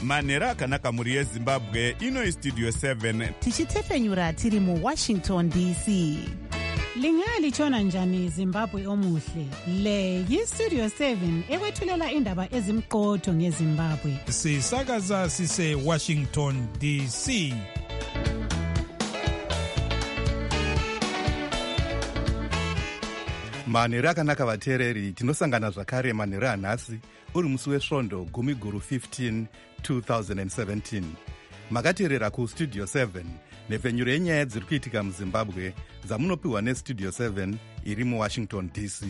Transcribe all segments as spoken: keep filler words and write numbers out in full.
manhero akanaka mhuri yezimbabwe. Ino istudio seven tichitefenyura tiri muwashington D C. Lingalitshona njani Zimbabwe omuhle? Le yistudio seven ekwethulela indaba ezimqotho ngeZimbabwe. Sisakaza sise Washington D C. manhero akanaka vateereri, tinosangana zvakare manhero anhasi uri musi wesvondo gumi guru fifteen twenty seventeen. Makateerera kustudio seven, nhepfenyuro yenyaya dziri kuitika muzimbabwe dzamunopiwa nestudio seven iri muwashington D C.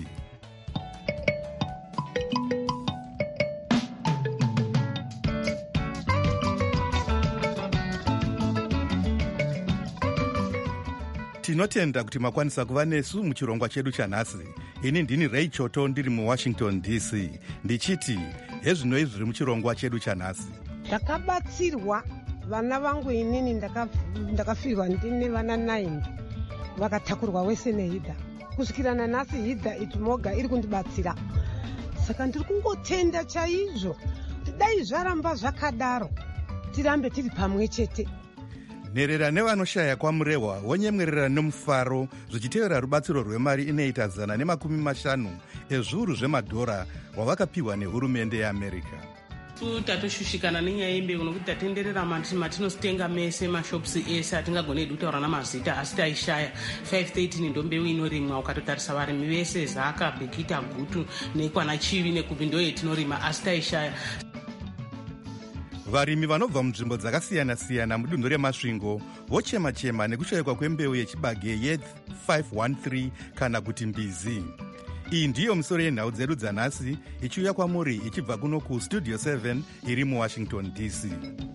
Tinotenda kuti makwanisa kuva nesu muchirongwa chedu chanhasi. Ini ndini Ray Choto ndiri muwashington D C. Ndichiti hezvinoi zviri muchirongwa chedu chanhasi. Ndakabatsirwa vana vangu inini ndakafirwa ndine vana nine vakatakurwa wese nehidha. Kusvikira nanhasi hidha itimoga iri kundibatsira. Saka ndiri kungotenda chaizvo. Dai zvaramba zvakadaro tirambe tiri pamwe chete. Nherera nevanoshaya kwamurehwa vonyemwerera nomufaro zvichitevera rubatsiro rwemari inoita zana nemakumi mashanu ezviuru zvemadhora wavakapiwa nehurumende yeAmerica. Tatoshushikana nenyaya yembewu nokuti tatenderera matinositenga mese mashopsi ese atingagone kutaura namazita asi taishaya. five thirteen ndo mbeu inorimwa, ukatotarisa varimi vese Zaka, Bekita, Gutu nekwana Chivi nekupi ndo yetinorima asi taishaya. Varimi vanobva munzvimbo dzakasiyana-siyana mudunhu remasvingo vochema-chema nekushayikwa kwembeu yechibage ye five one three kana kuti mbizi. Iyi ndiyo misoro yenhau dzedu dzanhasi ichiuya kwamuri ichibva kuno kustudio seven iri muwashington D C.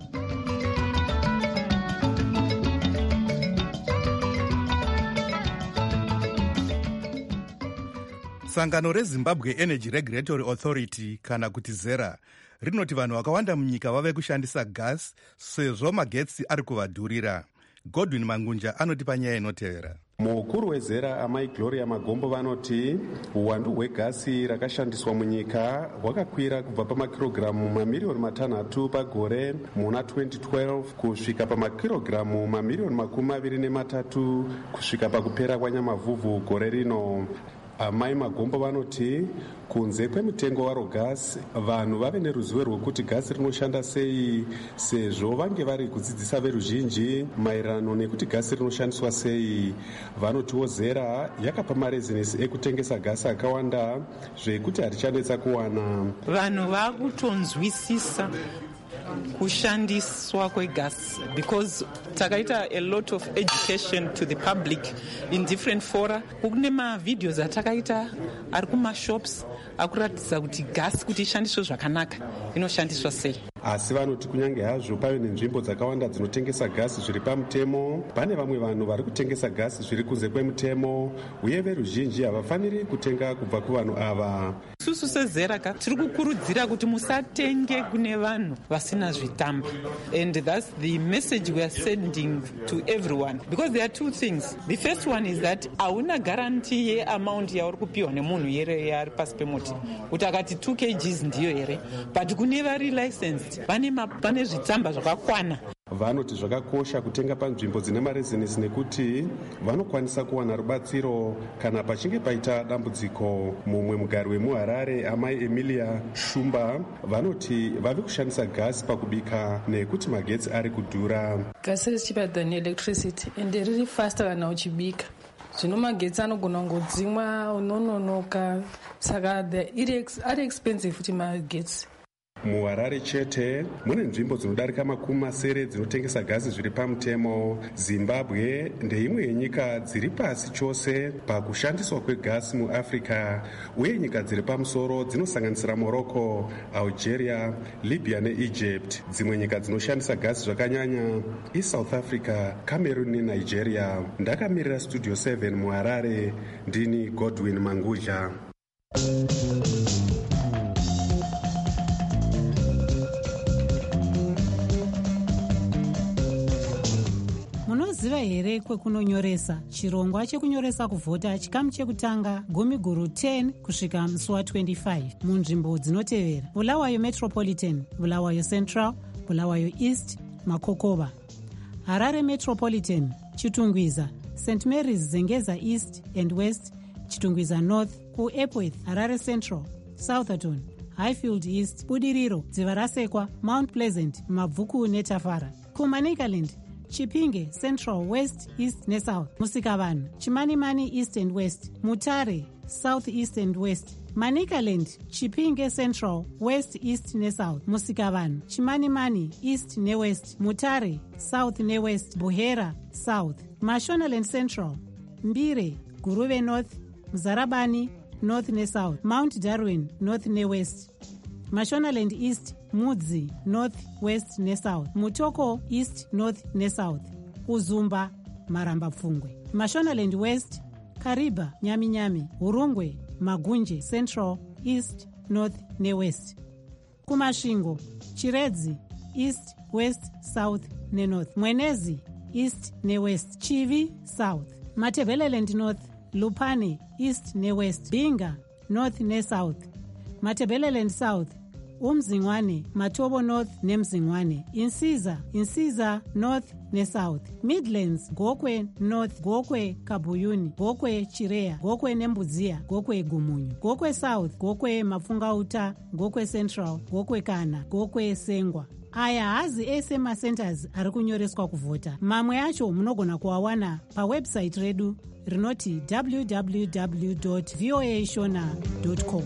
Sangano reZimbabwe Energy Regulatory Authority kana kuti ZERA rinoti vanhu vakawanda munyika vave kushandisa gas sezvo magetsi ari kuvadhurira. Godwin Mangunja anoti panyaya inotevera. Mukuru wezera amai Gloria Magombo vanoti uwandu hwegasi rakashandiswa munyika hwakakwira kubva pamakirogiramu mamiliyoni matanhatu pagore muna twenty twelve kusvika pamakirogiramu mamiliyoni makumi maviri nematatu kusvika pakupera kwanyamavhuvhu gore rino. Amai Magombo vanoti kunze kwemitengo waro gasi vanhu vave neruzivo rwekuti gasi rinoshanda sei sezvo vange vari kudzidzisa veruzhinji maererano nekuti gasi rinoshandiswa sei. Vanotiwo ZERA yakapa marezinesi ekutengesa gasi akawanda zvekuti harichanetsa kuwana. Vanhu vakutonzwisisa kushandiswa kwegasi because takaita a lot of education to the public in different fora. Kune mavideos atakaita ari kumashops akuratidza kuti gasi kuti ishandiswe zvakanaka inoshandiswa sei. Asi vanoti kunyange hazvo pave nenzvimbo dzakawanda dzinotengesa gasi zviri pamutemo, pane vamwe vanhu vari kutengesa gasi zviri kunze kwemutemo uye veruzhinji havafaniri kutenga kubva kuvanhu ava. Susu sezeraka tiri kukurudzira kuti musatenge kune vanhu vasina zvitamba, and that's the message we are sending to everyone because there are two things. The first one is that hauna guarantee ye amount yauri kupiwa nemunhu here yari pasi pemuti kuti akati two kilograms ndiyo here, but kune vari licensed pane zvitsamba zvakakwana. Vanoti zvakakosha kutenga panzvimbo dzine marezinesi nekuti vanokwanisa kuwana rubatsiro kana pachinge paita dambudziko. Mumwe mugari wemuHarare amai Emilia Shumba vanoti vave kushandisa gasi pakubika nekuti magetsi ari kudhura. Gasi is cheaper than electricity and riri faster kana uchibika. Zvino magetsi anogona kungodzimwa unononoka, saka ari expensive futi magetsi. MuHarare chete mune nzvimbo dzinodarika makumi masere dzinotengesa gasi zviri pamutemo. Zimbabwe ndeimwe yenyika dziri pasi chose pakushandiswa kwegasi muAfrica, uye nyika dziri pamusoro dzinosanganisira Morocco, Algeria, Libya neEgypt. Dzimwe nyika dzinoshandisa gasi zvakanyanya iSouth Africa, Cameroon neNigeria. Ndakamirira Studio seven muHarare, ndini Godwin Manguja. Munoziva here kwekunonyoresa? Chirongwa chekunyoresa kuvhota chikamu chekutanga gumi guru ten kusvika musi wa twenty-five munzvimbo dzinotevera: Bulawayo Metropolitan, Bulawayo Central, Bulawayo East, Makokova. Harare Metropolitan, Chitungwiza, Saint Mary's Zengeza East and West, Chitungwiza North, ku Epworth, Harare Central, Southerton, Highfield East, Budiriro, Dzivarasekwa, Mount Pleasant, Mabvuku neTafara. Ku Manicaland, Chipinge Central, West, East ne South, Musikavanhu, Chimanimani East and West, Mutare South, East and West, Manicaland, Chipinge Central, West, East ne South, Musikavanhu, Chimanimani East ne West, Mutare South ne West, Buhera South, Mashonaland Central, Mbire, Guruve North, Mzarabani North ne South, Mount Darwin North ne West, Mashonaland East, Mudzi North, West ne South, Mutoko East, North ne South, Uzumba Maramba Pfungwe, Mashonaland West, Kariba Nyami-Nyami, Urungwe Magunje Central, East, North ne West. Kumashingo, Chiredzi East, West, South ne North, Mwenezi East ne West, Chivi South, Matebeleland North, Lupane East ne West, Binga North ne South, Matebeleland South, Umzingwane, Matobo North ne Mzingwane, Insiza, Insiza North ne South, Midlands, Gokwe North, Gokwe Kabuyuni, Gokwe Chirea, Gokwe Nembuzia, Gokwe Gumunyu, Gokwe South, Gokwe Mafungauta, Gokwe Central, Gokwe Kana, Gokwe Sengwa. Aya hazi ese macenters ari kunyoreswa kuvhota. Mamwe acho munogona kuawana pawebsite redu rinoti w w w dot voa shona dot com.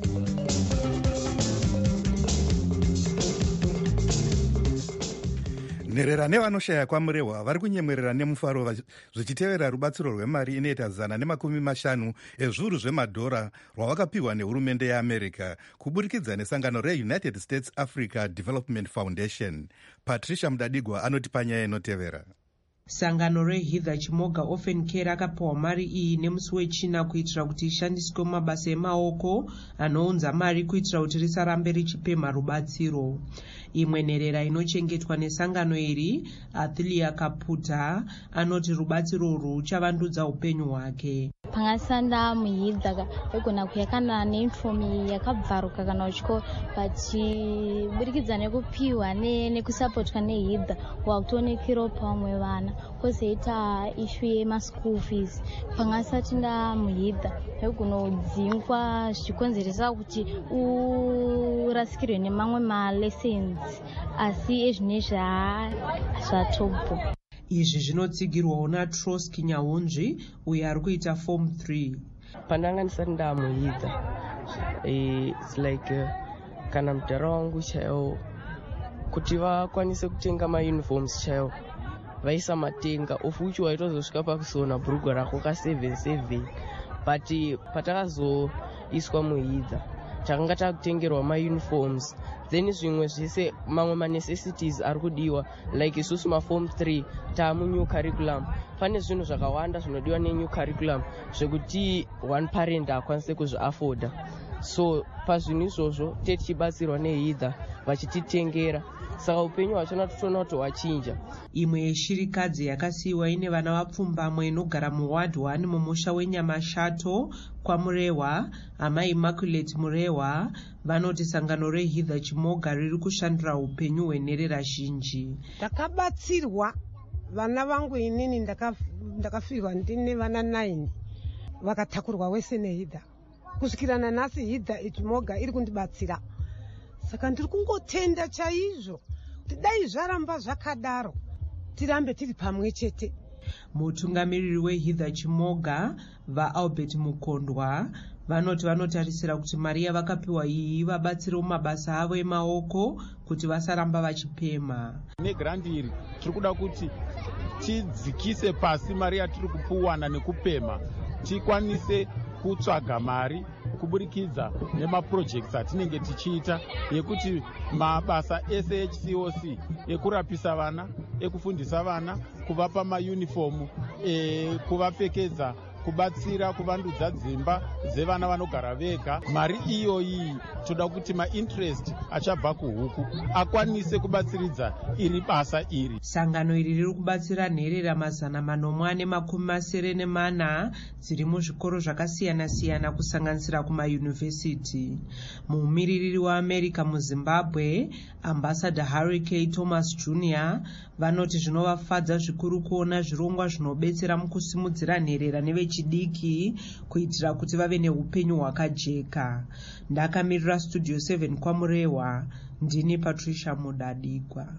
nherera nevanoshaya kwamurehwa vari kunyemwerera nemufaro zvichitevera rubatsiro rwemari inoita zana nemakumi mashanu ezviuru zvemadhora rwavakapiwa nehurumende yeamerica kuburikidza nesangano reunited states africa development foundation. Patricia Mudadigwa anoti panyaya inotevera. Sangano reHitha Chimoga Orphan Care rakapiwa mari iyi nemusi wechina kuitira kuti ishandiswe mumabasa emaoko anounza mari kuitira kuti risarambe richipemha rubatsiro. Imwe nherera inochengetwa nesangano iri, Athilia Kaputa, anoti rubatsiro urwu ruchavandudza upenyu hwake. Pangasanda muhidha egona kuyakana neinfomi yakabvaruka kana uchiko vachiburikidza nekupiwa nekusapotwa nehidha wakutoonekero pamwe vana kozoita ishu yemaschool fees. Pangasati nda muhidha egonodzingwa zvichikonzeresa kuti urasikirwe nemamwe malessons asi ezvinezvi zvatopo. Izvi zvinotsigirwawo naTroski Nyaunzvi uyo ari kuita form three. Pandanga ndisati ndamuhidha it's like uh, kana mudhara wangu chaiwo kuti vakwanise kutenga mauniforms chaiwo vaisa matenga of which waitozosvika pakusona bhurugwa rako ka seven seven but patakazoiswa muhidha takanga takutengerwa mauniforms then zvimwe zvese mamwe manecessities ari kudiwa like isusu maform three taamunew curriculum pane zvinhu zvakawanda zvinodiwa nenew curriculum zvekuti one parent akwanise kuzviafoda. So pazvinhu izvozvo tichibatsirwa nehidha vachititengera saka upenyu hwachona totoona kuti hwachinja. Imwe yeshirikadzi yakasiyiwa ine vana vapfumbamwe inogara muward one mumusha weNyamashato kwaMurehwa, amai Immaculate Murehwa, vanoti sangano reHitha Chimoga riri kushandura upenyu hwenherera zhinji. Ndakabatsirwa vana vangu inini ndakafirwa ndine vana nine vakatakurwa wese neHitha. Kusvikira nanhasi Hitha Chimoga iri kundibatsira. Saka ndiri kungotenda chaizvo kuti dai zvaramba zvakadaro tirambe tiri pamwe chete. Mutungamiriri weHitha Chimoga vaAlbert Mukondwa vanoti vanotarisira kuti mari yavakapiwa iyi vabatsire mumabasa avo emaoko kuti vasaramba vachipemha. Negrandi iri tiri kuda kuti tidzikise pasi mari yatiri kupuwana nekupemha tikwanise kutsvaga mari kuburikidza nemaprojects atinenge tichiita yekuti mabasa ese H C O C ekurapisa vana, ekufundisa vana, kuvapa mauniform, e, kuvapfekedza, kubatsira kuvandudza dzimba dzevana vanogara vega. Mari iyoyi toda kuti mainterest achabva kuhuku akwanise kubatsiridza iri basa iri. Sangano iri riri kubatsira nherera mazana manomwe ane makumi masere nemana dziri muzvikoro zvakasiyana-siyana kusanganisira kumayunivhesiti. Muumiririri waAmerica muZimbabwe, ambassador Harry K. Thomas Junior vanoti zvinovafadza zvikuru kuona zvirongwa zvinobetsera mukusimudzira nherera nevechidiki kuitira kuti vave neupenyu hwakajeka. Ndakamirira Studio seven kwaMurewa, ndini Patricia Mudadikwa.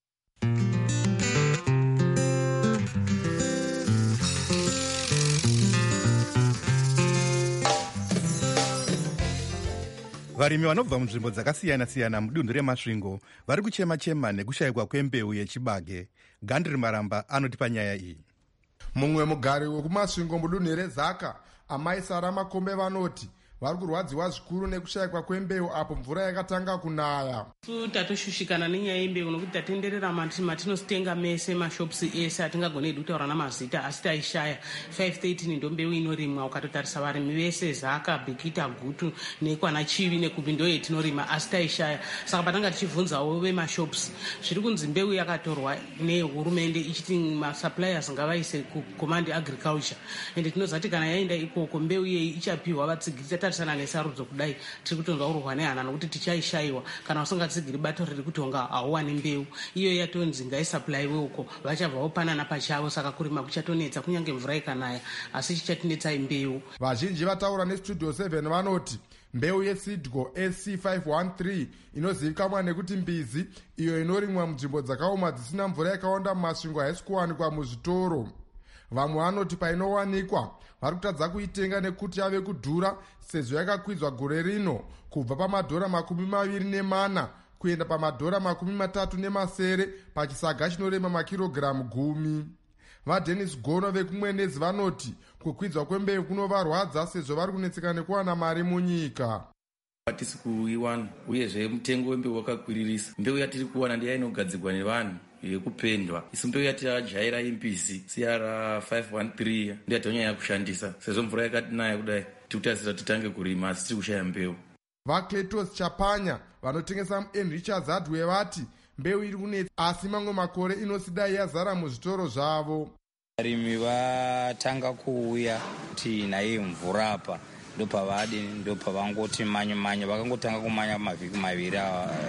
Varimi vanobva munzvimbo dzakasiyana-siyana mudunhu reMasvingo vari kuchema-chema nekushayikwa kwembeu yechibage. Gandri Maramba anotipa nyaya iyi. Mumwe mugari wekuMasvingo mudunhu reZaka, amai Sara Makombe vanoti vari kurwadziwa zvikuru nekushayikwa kwembeu apo mvura yakatanga kunaya. Tatoshushikana nenyaya yembeu nokuti tatenderera matinositenga mese mashopsi ese atingagone kutaura namazita asi taishaya. five thirteen ndo mbeu inorimwa ukatotarisa varimi vese Zaka, Bhekita, Gutu nekwana Chivi nekupi ndo yetinorima asi taishaya. Saka patanga tichibvunzawo vemashopsi zviri kunzi mbeu yakatorwa nehurumende ichiti masuppliers ngavaise kucommand agriculture ende tinozati kana yaenda ikoko mbeu iyeyi ichapiwa vatsigiri tarisana nesarudzo kudai tiri kutonzwa urwa nehana nokuti tichaishayiwa kana usingatsigiri bato riri kutonga hauwani mbeu iyo yatonzi ngaisupplyiwe uko vachabva vopanana pachavo saka kurima kuchatonetsa kunyange mvura ikanaya asi chichatinetsai mbeu. Vazhinji vataura neStudio seven vanoti mbeu yeSidco S C five thirteen inozivikanwa nekuti mbizi iyo inorimwa munzvimbo dzakaoma dzisina mvura yakawanda mumasvingo haisi kuwanikwa muzvitoro. Vamwe vanoti painowanikwa vari kutadza kuitenga nekuti yave kudhura sezvo yakakwidzwa gore rino kubva pamadhora makumi maviri nemana kuenda pamadhora makumi matatu nemasere pachisaga chinorema makirogiramu gumi. VaDenis Gono vekumwenezi vanoti kukwidzwa kwembeu kunovarwadza sezvo vari kunetseka nekuwana mari munyika. Hatisi kuiwana uyezve mutengo wembeu wakakwiririsa. Mbeu yatiri kuwana ndiya inogadzirwa nevanhu yekupendwa. Isi mbeu yatijaira imbisi C R five thirteen ndiyo tonyanya kushandisa sezvo mvura yakatinaya kudai tikutasira titange kurima asi tiri kushaya mbeu. VaCletus Chapanya vanotengesa muN Richards Hardware vati mbeu iri kunetsa asi mamwe makore inosidai yazara muzvitoro zvavo. Varimi vatanga kuuya kuti naye mvura apa ndopavadi ndopavangoti manya-manya vakangotanga kumanya mavhiki maviri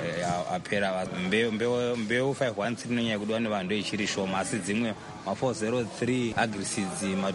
apera. Mbeu, mbeu, mbeu five thirteen inonyanya kudiwa nevanhu ichiri shoma asi dzimwe ma four oh three agriseeds ma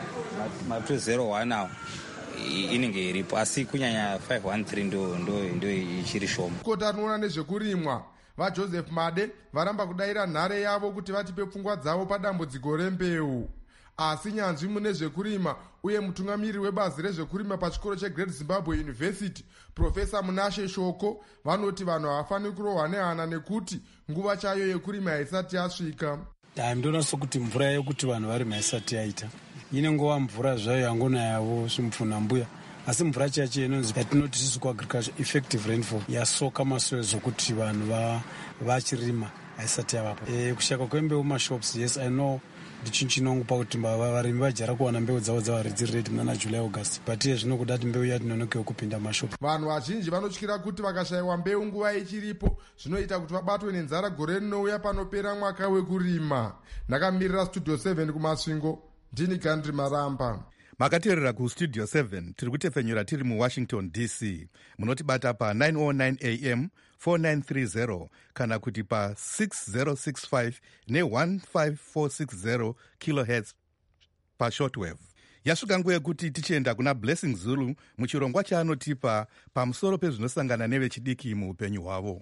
two oh one awo inenge iripo asi kunyanya five thirteen ndo ndo ichiri shoma. Kota rinoona nezvekurimwa vaJoseph Made varamba kudayira nhare yavo kuti vatipe pfungwa dzavo padambudziko rembeu. Asi nyanzvi mune zvekurima uye mutungamiriri webazi rezvekurima pachikoro cheGreat Zimbabwe University Profesa Munashe Shoko vanoti vanhu havafaniri kurohwa nehana nekuti nguva chayo yekurima haisati yasvika. Ndinoona sokuti mvura yekuti vanhu varima haisati yaita. Ine nguva mvura zvayo yangonayavo zvimupfunha mbuya asi mvura chacho inonzi yatinoti sisi kuagriculture effective rainfall yasoka masoil zvokuti vanhu vachirima haisati yavapo. E, kushaka kwembeu mashops yes I know ndichinhu chinongopa kuti varimi vajara kuwana mbeu dzavo dzavari dziri redi muna July August but iye zvino kudati mbeu yatinonokewo kupinda mashopu. Vanhu vazhinji vanotyira kuti vakashayiwa mbeu nguva ichiripo zvinoita kuti vabatwe nenzara gore rinouya panopera mwaka wekurima. Ndakamirira Studio seven kuMasvingo, ndini Gandri Maramba. Makateerera kuStudio seven tiri kutefenyura tiri muWashington D C. Munotibata pa nine oh nine A M four nine three zero kana kuti pa six zero six five ne one five four six zero kilohertz pa shortwave. Yasvika nguva yekuti tichienda kuna Blessing Zulu muchirongwa chaanotipa pamusoro pezvinosangana nevechidiki muupenyu hwavo.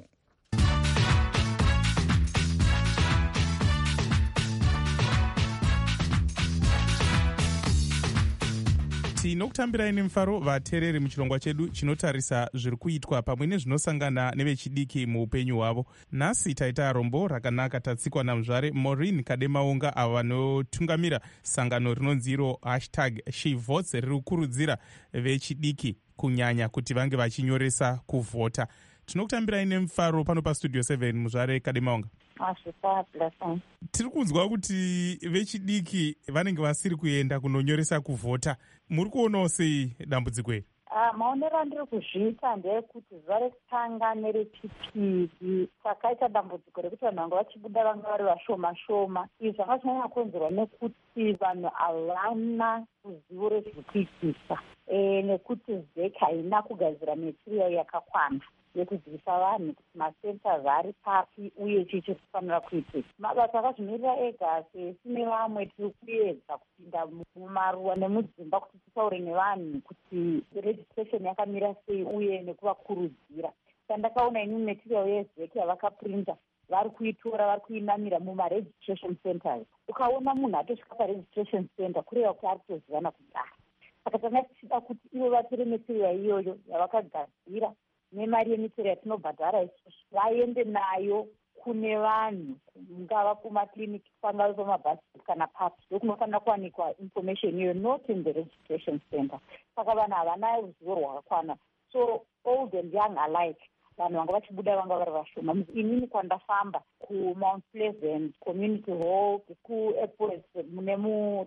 Tinokutambirai nemufaro vateereri muchirongwa chedu chinotarisa zviri kuitwa pamwe nezvinosangana nevechidiki muupenyu hwavo. Nhasi taita rombo rakanaka tatsikwa namuzvare Maureen Kademaunga avo vanotungamira sangano rinonzi iro hashtag SheVotes riri kukurudzira vechidiki kunyanya kuti vange vachinyoresa kuvhota. Tinokutambirai nemufaro pano paStudio seven muzvare Kademaunga. tiri kunzwa kuti vechidiki vanenge vasiri kuenda kunonyoresa kuvhota. Muri kuonawo sei dambudziko iri? Uh, maonero andiri kuzviita ndeyekuti zuva rekutanga nerechipiri takaita dambudziko rekuti vanhu vanga vachibuda vanga vari vashoma shoma. Izvi zvanga zvinyanya kukonzerwa nekuti vanhu havana ruzivo rezvekuitisa e, nekuti zek haina kugadzira material yakakwana yekudzidzisa vanhu kuti macenters ari papi uye chii chiri kufanira kuitika. Mabasa akazvimirira ega sesine vamwe tiri kuedza kupinda mumaruwa nemudzimba kuti titaure nevanhu kuti registration yakamira sei uye nekuvakurudzira. Sandakaona inini material yezeki yavakaprinta vari kuitora vari kuinamira mumaregistration centers. Ukaona munhu atosvika paregistration center kureva kuti ari kutozivana kudara. Saka tanga tichida kuti ivo vatore material iyoyo yavakagadzira nemari yemitero yatinobhadhara isusu vaende nayo kune vanhu, ngava kumakliniki, pangave pamabhasi kana papi, ndokunofanira kuwanikwa information iyoyo, not in the registration center. Saka vanhu havana ruzivo rwakakwana, so old and young alike vanhu vanga vachibuda vanga vari vashoma. Inini kwandafamba kumount pleasant community hall, kuairport mune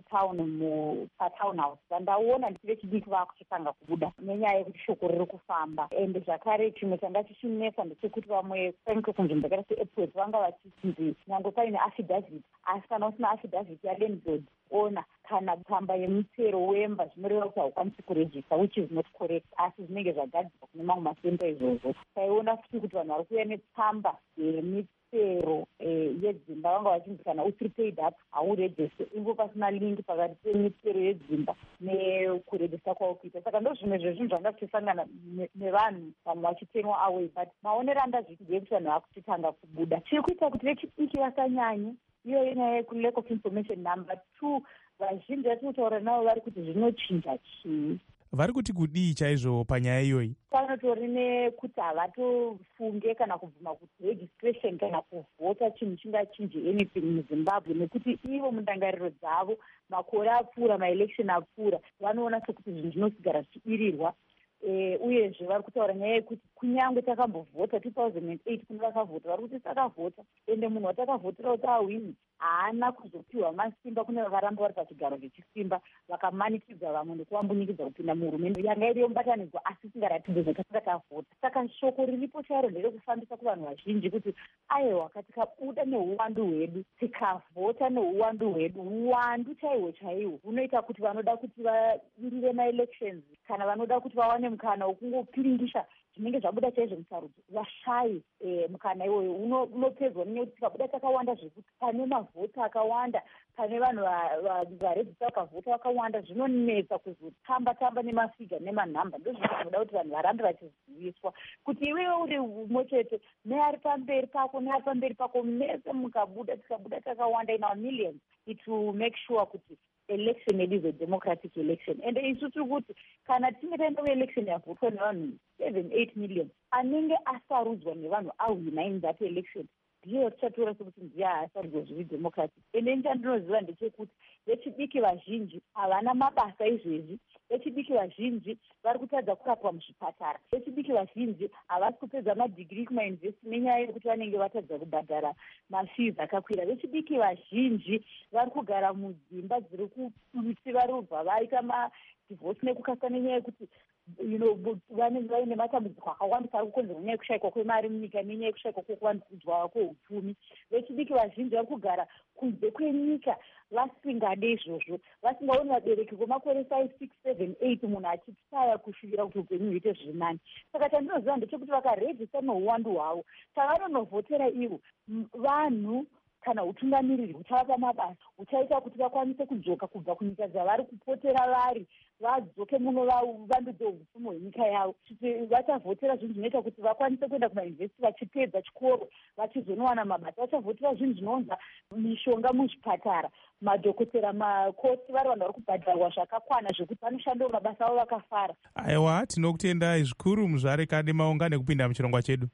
mutown patown house, vandaona nditi vechidiki vakuchitanga kubuda nenyaya yekuti shoko riri kufamba. Ende zvakare chimwe changa chichinesa ndechekuti vamwe panike kunzvimbo dzakaita seairport vanga vachiti nyange paine affidavit, asi kana usina affidavit yalandlord ona kana tsamba yemutsero wemba zvinoreva kuti haukwanisi kurejista, which is not correct, asi zvinenge zvagadzirwa kune mamwe masenta izvozvo. Taiona futi kuti vanhu vari kuuya netsamba yemutsero yedzimba vanga vachinzi kana usiri paid up haurejiste, ingo pasina lingi pakati pemitsero yedzimba nekurejista kwavo kuita. Saka ndo zvimwe zvezvinhu zvanga tichisangana nevanhu vamwe vachitenwa away, but maonero andazviti ndeyekuti vanhu vakutitanga kubuda. Chiri kuita kuti vechidiki vasanyanye iyoyo nyaya yekulack of information. Number two, vazhinji vatinotaura navo vari kuti zvinochinja chii, vari kuti kudii chaizvo panyaya iyoyi. Panotori nekuti havatofunge kana kubvuma kuti registration kana kuvhota chinhu chingachinje anything muzimbabwe, nekuti ivo mundangariro dzavo makore apfuura, maelection apfuura, vanoona sekuti zvinhu zvinosigara zvichibirirwa. E, uyezve vari kutaura nyaya yekuti kunyange takambovhota two thousand eight kune vakavhota vari kuti takavhota, ende munhu watakavhotera kuti ahwini haana kuzopiwa masimba kune vakaramba vari pachigaro chechisimba vakamanikidza vamwe nekuvambunikidza kupinda muhurumende yanga iri yomubatanidzwa asi singaratidze zvatasanga tavhota. Saka shoko riripo chairo nderekufambisa kuvanhu vazhinji kuti aiwa katikabuda neuwandu hwedu tikavhota neuwandu hwedu, uwandu chaihwo chaihwo hunoita kuti vanoda kuti vadirire maelections kana vanoda kuti vawane mukana wekungopiringisha zvinenge zvabuda chaizvo musarudzo vashayi e, mukana iwoyo unopedzwa nenyekuti tikabuda takawanda zvekuti pane mavhota akawanda, pane vanhu varedzisa vakavhota vakawanda, zvinonetsa kuzotamba tamba nemafiga nemanhamba. Ndo zvinoda kuti vanhu varambe vachiziviswa kuti iwewe uri umwe chete neari pamberi pako neari pamberi pako mese mukabuda tikabuda takawanda in our millions, it will make sure kuti election is a democratic election. And isu tiri kuti kana tinge taenda kuelection yavhotwa nevanhu seven eight million anenge asarudzwa nevanhu ahwina in that election, ndiyo tichatora sekuti ndiye asarudzwa zviri democratic. Ende nichandinoziva ndechekuti vechidiki vazhinji havana mabasa izvezvi, vechidiki vazhinji vari kutadza kurapwa muzvipatara, vechidiki vazhinji havasi kupedza madhigiri kumayunivhesiti nenyaya yekuti vanenge vatadza kubhadhara mafees akakwira, vechidiki vazhinji vari kugara mudzimba dziri kusiva rubva vaita madivhosi nekukasa nenyaya yekuti you know vanenge vaine matambudziko akawandisa ari kukonzerwa nenyaya yekushayikwa kwemari munyika nenyaya yekushayikwa kwekuvandudzwa kweupfumi. Vechidiki vazhinji vari kugara kunze kwenyika vasingade izvozvo, vasingaoni vabereki kwemakore five six seven eight munhu achitaya kusvira kuti upenyu huite zviri nani. Saka chandinoziva ndechekuti vakarejista neuwandu hwavo tavanonovhotera ivo vanhu kana utungamiriri huchavapa mabasa, huchaita kuti vakwanise kudzoka kubva kunyika dzavari kupotera vari, vadzoke muno vavandudze upfumi hwenyika yavo. Vachavhotera zvinhu zvinoita kuti vakwanise kuenda kumayunivhesiti vachipedza chikoro vachizonowana mabasa, vachavhotera zvinhu zvinounza mishonga muzvipatara, madhokotera, makoti, vari vanhu vari kubhadharwa zvakakwana zvekuti vanoshandawo mabasa avo vakafara. Aiwa, tinokutendai zvikuru muzvare Kademaunga nekupinda muchirongwa chedu.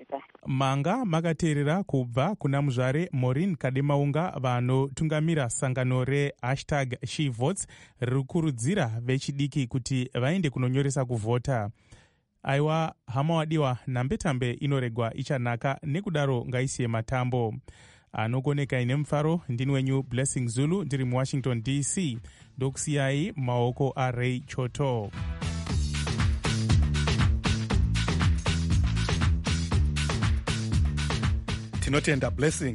Manga makateerera kubva kuna muzvare Maureen Kademaunga vanotungamira sangano rehashtag She Votes riri kukurudzira vechidiki kuti vaende kunonyoresa kuvhota. aiwa hama wadiwa, nambetambe inoregwa ichanaka, nekudaro ngaisiye matambo. Anogoneka ine mfaro, ndini wenyu Blessing Zulu, ndiri muWashington D C. Ndokusiyai maoko aRay Choto. Tinotenda Blessing.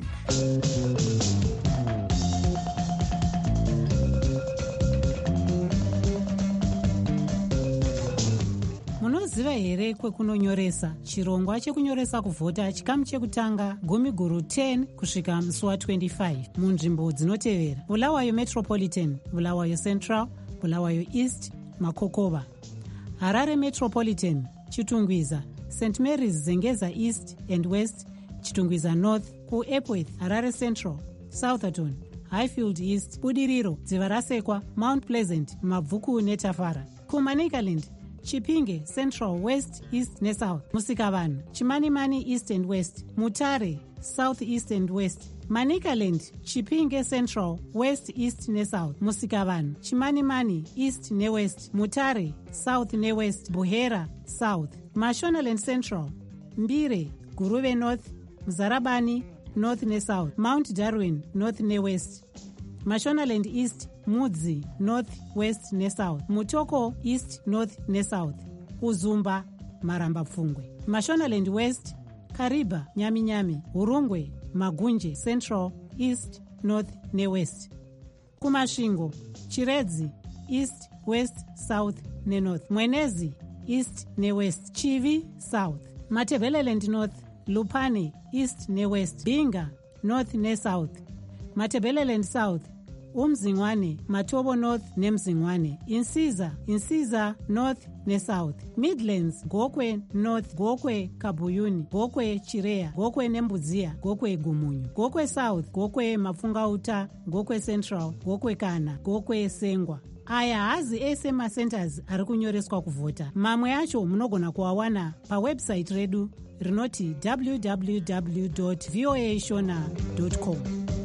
Munoziva here kwekunonyoresa chirongwa chekunyoresa kuvhota chikamu chekutanga gumi guru ten kusvika musi wa25 munzvimbo dzinotevera: Bulawayo Metropolitan, Bulawayo Central, Bulawayo East, Makokova; Harare Metropolitan, Chitungwiza, Saint Mary's Zengeza East and West, Chitungwiza North, kuEpworth, Harare Central, Southerton, Highfield East, Budiriro, Dzivarasekwa, Mount Pleasant, Mabvuku neTafara; kuManicaland, Chipinge Central, West, East neSouth, Musikavanhu, Chimanimani East and West, Mutare South East and West, Manicaland, Chipinge Central, West, East neSouth, Musikavanhu, Chimanimani East neWest, Mutare South neWest, Buhera South, Mashonaland Central, Mbire, Guruve North, Mzarabani North neSouth, Mount Darwin North neWest, Mashonaland East, Mudzi North West neSouth, Mutoko East North neSouth, Uzumba Maramba Pfungwe, Mashonaland West, Kariba Nyami-Nyami, Hurungwe Magunje Central, East North neWest, Kumasvingo Chiredzi East West South neNorth, Mwenezi East neWest, Chivi South, Matebeleland North, Lupane East neWest, Binga North neSouth, Matebeleland South, Umzingwane, Matobo North neMzingwane, Insiza, Insiza North neSouth, Midlands, Gokwe North, Gokwe Kabuyuni, Gokwe Chirea, Gokwe Nembudzia, Gokwe Gumunyu, Gokwe South, Gokwe Mafungauta, Gokwe Central, Gokwe Kana, Gokwe Sengwa. Aya hazi ese macenters ari kunyoreswa kuvhota. Mamwe acho munogona kuawana pawebsite redu rinoti w w w dot voa shona dot com.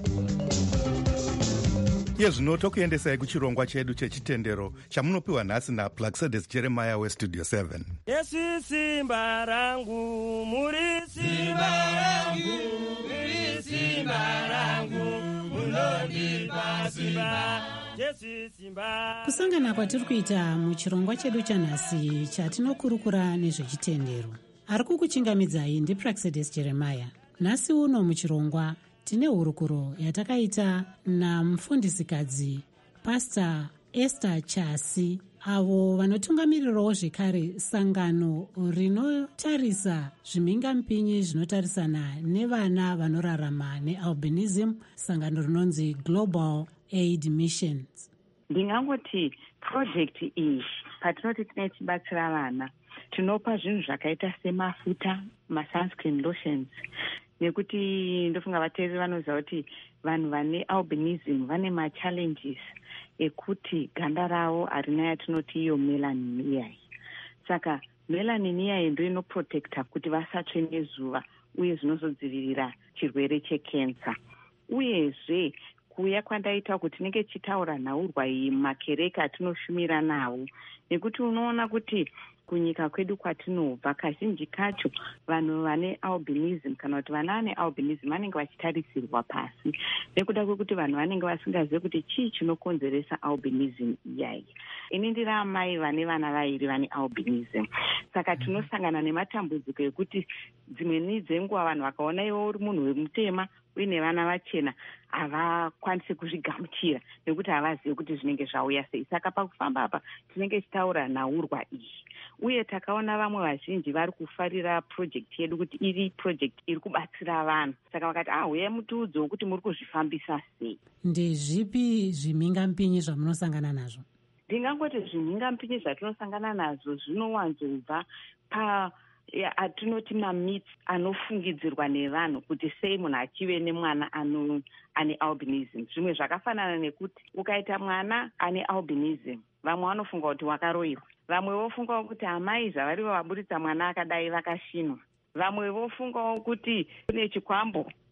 Iye zvino tokuendesai kuchirongwa chedu chechitendero chamunopiwa nhasi naPlaxedes Jeremiah weStudio seven. Yesu simba rangu, muri simba rangu, muri simba rangu, munondipa simba. Kusangana kwatiri kuita muchirongwa chedu chanhasi chatinokurukura nezvechitendero. Ari kukuchingamidzai ndiPlaxedes Jeremiah. Nhasi uno muchirongwa tine hurukuro yatakaita namufundisikadzi Pastor Esther Chasi, avo vanotungamirirawo zvekare sangano rinotarisa zvimhingamupinyi zvinotarisana nevana vanorarama nealbinism, sangano rinonzi Global Aid Missions. Ndingangoti project iyi patinoti tinotibatsira vana tinopa zvinhu zvakaita semafuta, masunscreen lotions, nekuti ndofunga vateereri vanoziva kuti vanhu vane albinism vane machallenges ekuti ganda ravo harina yatinoti iyo melanin iyai. Saka melanin iyai ndo inoprotecta kuti vasatsve nezuva uye zvinozodzivirira chirwere chekensa. Uyezve kuuya kwandaita kuti tinenge tichitaura nhaurwa iyi makereke atinoshumira nawo, nekuti unoona kuti kunyika kwedu kwatinobva kazhinji kacho vanhu vane albinism kana kuti vana vane albinism vanenge vachitarisirwa pasi nekuda kwekuti vanhu vanenge vasingazivi kuti chii chinokonzeresa albinism iyai. Ini ndiri amai vane vana vairi vane albinism, saka tinosangana nematambudziko ekuti dzimweni dzenguva vanhu vakaona iwe uri munhu wemutema uine vana vachena havakwanisi kuzvigamuchira nekuti havazivi kuti zvinenge zvauya sei. Saka pakufamba apa tinenge tichitaura nhaurwa iyi, uye takaona vamwe vazhinji vari kufarira project yedu kuti iri project iri kubatsira vanhu, saka vakati ah uyai mutiudze kuti muri kuzvifambisa sei. Ndezvipi zvimhingamupinyi zvamunosangana nazvo? Ndingangoti zvimhingamupinyi zvatinosangana nazvo zvinowanzobva pa atinoti mamits anofungidzirwa nevanhu kuti sei munhu achive nemwana ane albinism. Zvimwe zvakafanana nekuti ukaita mwana ane albinism vamwe vanofunga kuti wakaroiwa, vamwe vofungawo kuti amai zvavarivo vaburitsa mwana akadai vakashinwa, vamwe vofungawo kuti kune chikwambo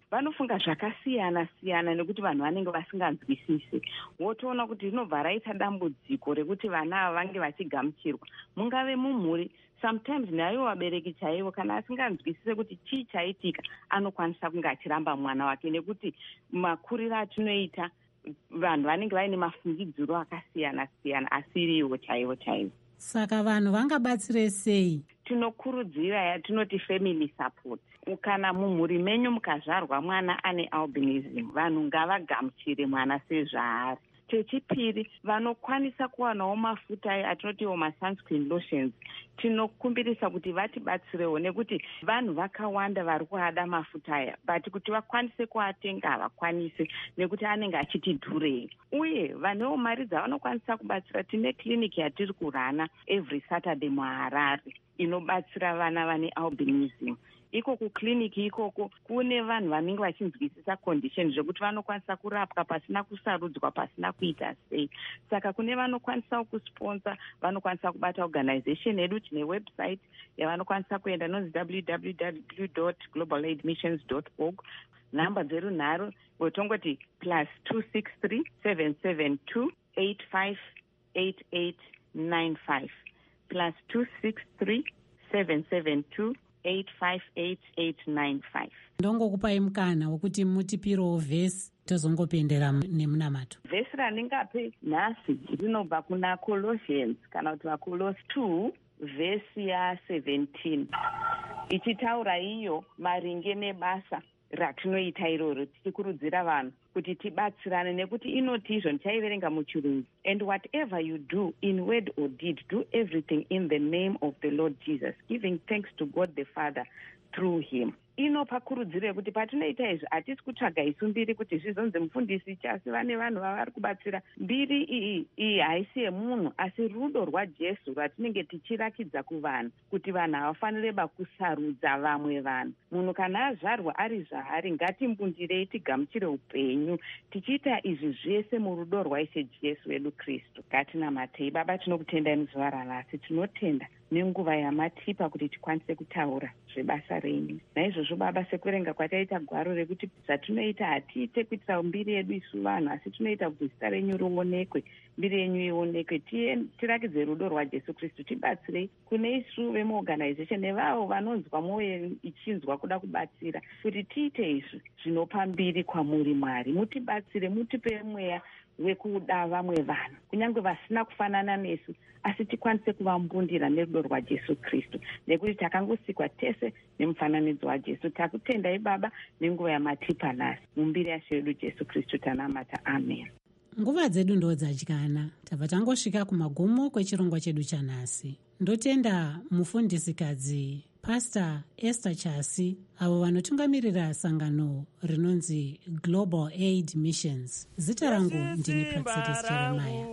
vanofunga zvakasiyana siyana nekuti vanhu vanenge vasinganzwisisi. Wotoona kuti rinobva raita dambudziko rekuti vana ava vange vachigamuchirwa, mungave mumhuri. Sometimes naivo vabereki chaivo kana asinganzwisise kuti chii chaitika, anokwanisa kunge achiramba mwana wake, nekuti makuriro atinoita vanhu vanenge vaine mafungidziro akasiyana siyana asiriwo chaivo chaivo. Saka vanhu vangabatsire sei? Tinokurudzira yatinoti family support. Kana mumhuri menyu mukazvarwa mwana ane albinism, vanhu ngavagamuchire mwana sezvaari. Chechipiri, vanokwanisa kuwanawo mafuta atinotiwo masunscreen lotions. Tinokumbirisa kuti vatibatsirewo nekuti vanhu vakawanda vari kuada mafuta aya, but kuti vakwanise kuatenga havakwanisi nekuti anenge achiti dhurei. Uye vanewo mari dzavanokwanisa kubatsira. Tine clinic yatiri kurana every Saturday muHarare inobatsira vana vane albinism. Iko kukliniki ikoko kune vanhu vanenge vachinzwisisa condition zvekuti vanokwanisa kurapwa pasina kusarudzwa, pasina kuita sei. Saka kune vanokwanisa kusponsa, vanokwanisa kubata organization yedu. Tine website yavanokwanisa kuenda inonzi w w w dot global aid missions dot org. Namba dzerunhare wotongoti plus two six three seven seven two eight five eight eight nine five plus two six three seven seven two eight five eight eight nine five. Ndongokupai mukana wokuti mutipirewo vhesi tozongopendera nemunamato. Vhesi randingape nhasi rinobva kuna Colossians kana kuti vaColosi two vhesi yaseventeen, ichitaura iyo maringe nebasa ratinoita iroro, tichikurudzira vanhu kuti tibatsirane nekuti inoti izvo ndichaiverenga muchirungu. And whatever you do in word or deed, do everything in the name of the Lord Jesus, giving thanks to God the Father through him. Inopa kurudziro yekuti patinoita izvi hatisi kutsvaga isu mbiri kuti zvizonzi mufundisi, chasi vane vanhu vavari kubatsira. Mbiri iyi iyi haisi yemunhu, asi rudo rwaJesu rwatinenge tichirakidza kuvanhu kuti vanhu havafanireba kusarudza vamwe vanhu. Munhu kana azvarwa ari zvaari, ngatimbundirei tigamuchire upenyu tichiita izvi zvese murudo rwaIshe Jesu wedu Kristu. Ngatinamatei. Baba, tinokutendai muzuva ranhasi. Tinotenda nenguva yamatipa kuti tikwanise kutaura zvebasa renyu. Naizvozvo Baba, sekuverenga kwataita gwaro rekuti zvatinoita hatiite kuitira mbiri yedu isu vanhu, asi tunoita kuti zita renyu rionekwe, mbiri yenyu ionekwe. Tirakidze rudo rwaJesu Kristu. Tibatsirei kune isu vemuorganization nevavo vanonzwa mwoyo ichinzwa kuda kubatsira, kuti tiite izvi zvinopa mbiri kwamuri Mwari. Mutibatsire, mutipe mweya wekuda vamwe vanhu kunyange vasina kufanana nesu, asi tikwanise kuvambundira nerudo rwaJesu Kristu, nekuti takangosikwa tese nemufananidzo waJesu. Takutendai Baba nenguva yamatipa nhasi, mumbiri yaShe wedu Jesu Kristu tanamata. Amen. Nguva dzedu ndo dzadyana, tabva tangosvika kumagumo kwechirongwa chedu chanhasi. Ndotenda mufundisikadzi Pastor Esther Chasi, avo vanotungamirira sangano rinonzi Global Aid Missions. Zita rangu ndini Praxedis Jeremiah.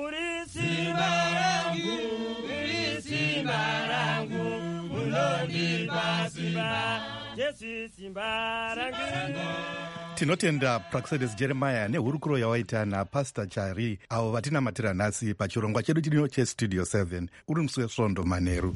Tinotenda Praxedis Jeremiah nehurukuro yawaita naPastor Chari, avo vatinamatira nhasi pachirongwa chedu chino chestudio seven, uri musi weSvondo Manheru.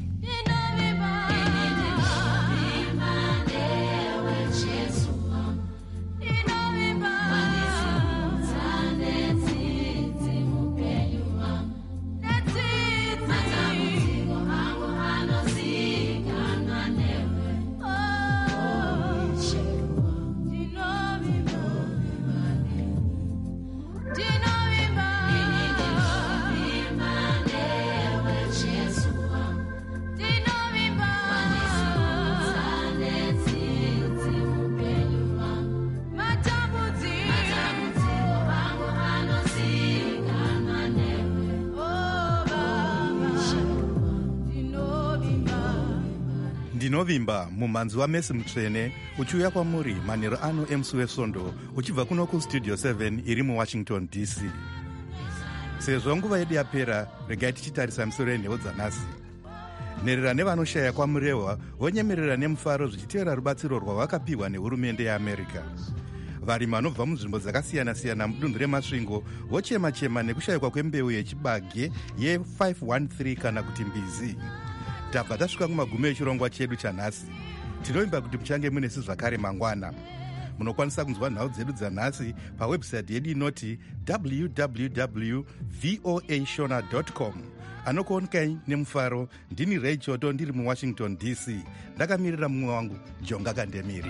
Ndinovimba mumhanzi waMesi Mutsvene uchiuya kwamuri manheru ano emusi weSvondo uchibva kuno kustudio seven iri muWashington D C. Sezvo nguva yedu yapera, regai tichitarisa misoro yenheyo dzanhasi. Nherera nevanoshaya kwamurehwa vonyemerera nemufaro zvichiteera rubatsiro rwavakapiwa nehurumende yeAmerica. Varimi vanobva munzvimbo dzakasiyana-siyana mudunhu remasvingo vochema-chema nekushayikwa kwembeu yechibage ye five one three kana kuti mbizi. Tabva tasvika kumagumo echirongwa chedu chanhasi. Tinoimba kuti muchange munesu zvakare mangwana. munokwanisa kunzwa nhau dzedu dzanhasi pawebhusaiti yedu inoti w w w dot v o a shona dot com. anokuonekai nemufaro ndini Ray Choto ndiri muwashington d c. ndakamirira mumwe wangu Jonga Kandemiri.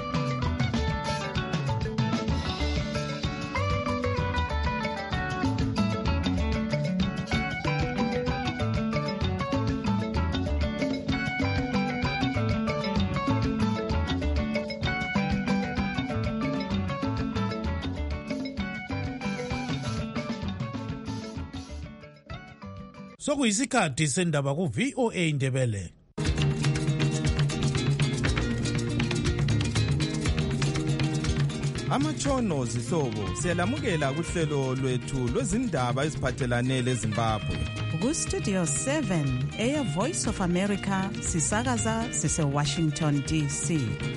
Sokuyisikhathi sendaba ku V O A Ndebele. Amatshono zihlobo siyalamukela kuhlelo lwethu lwezindaba eziphathelane leZimbabwe. Ku Studio seven Air Voice of America sisakaza sise Washington D C.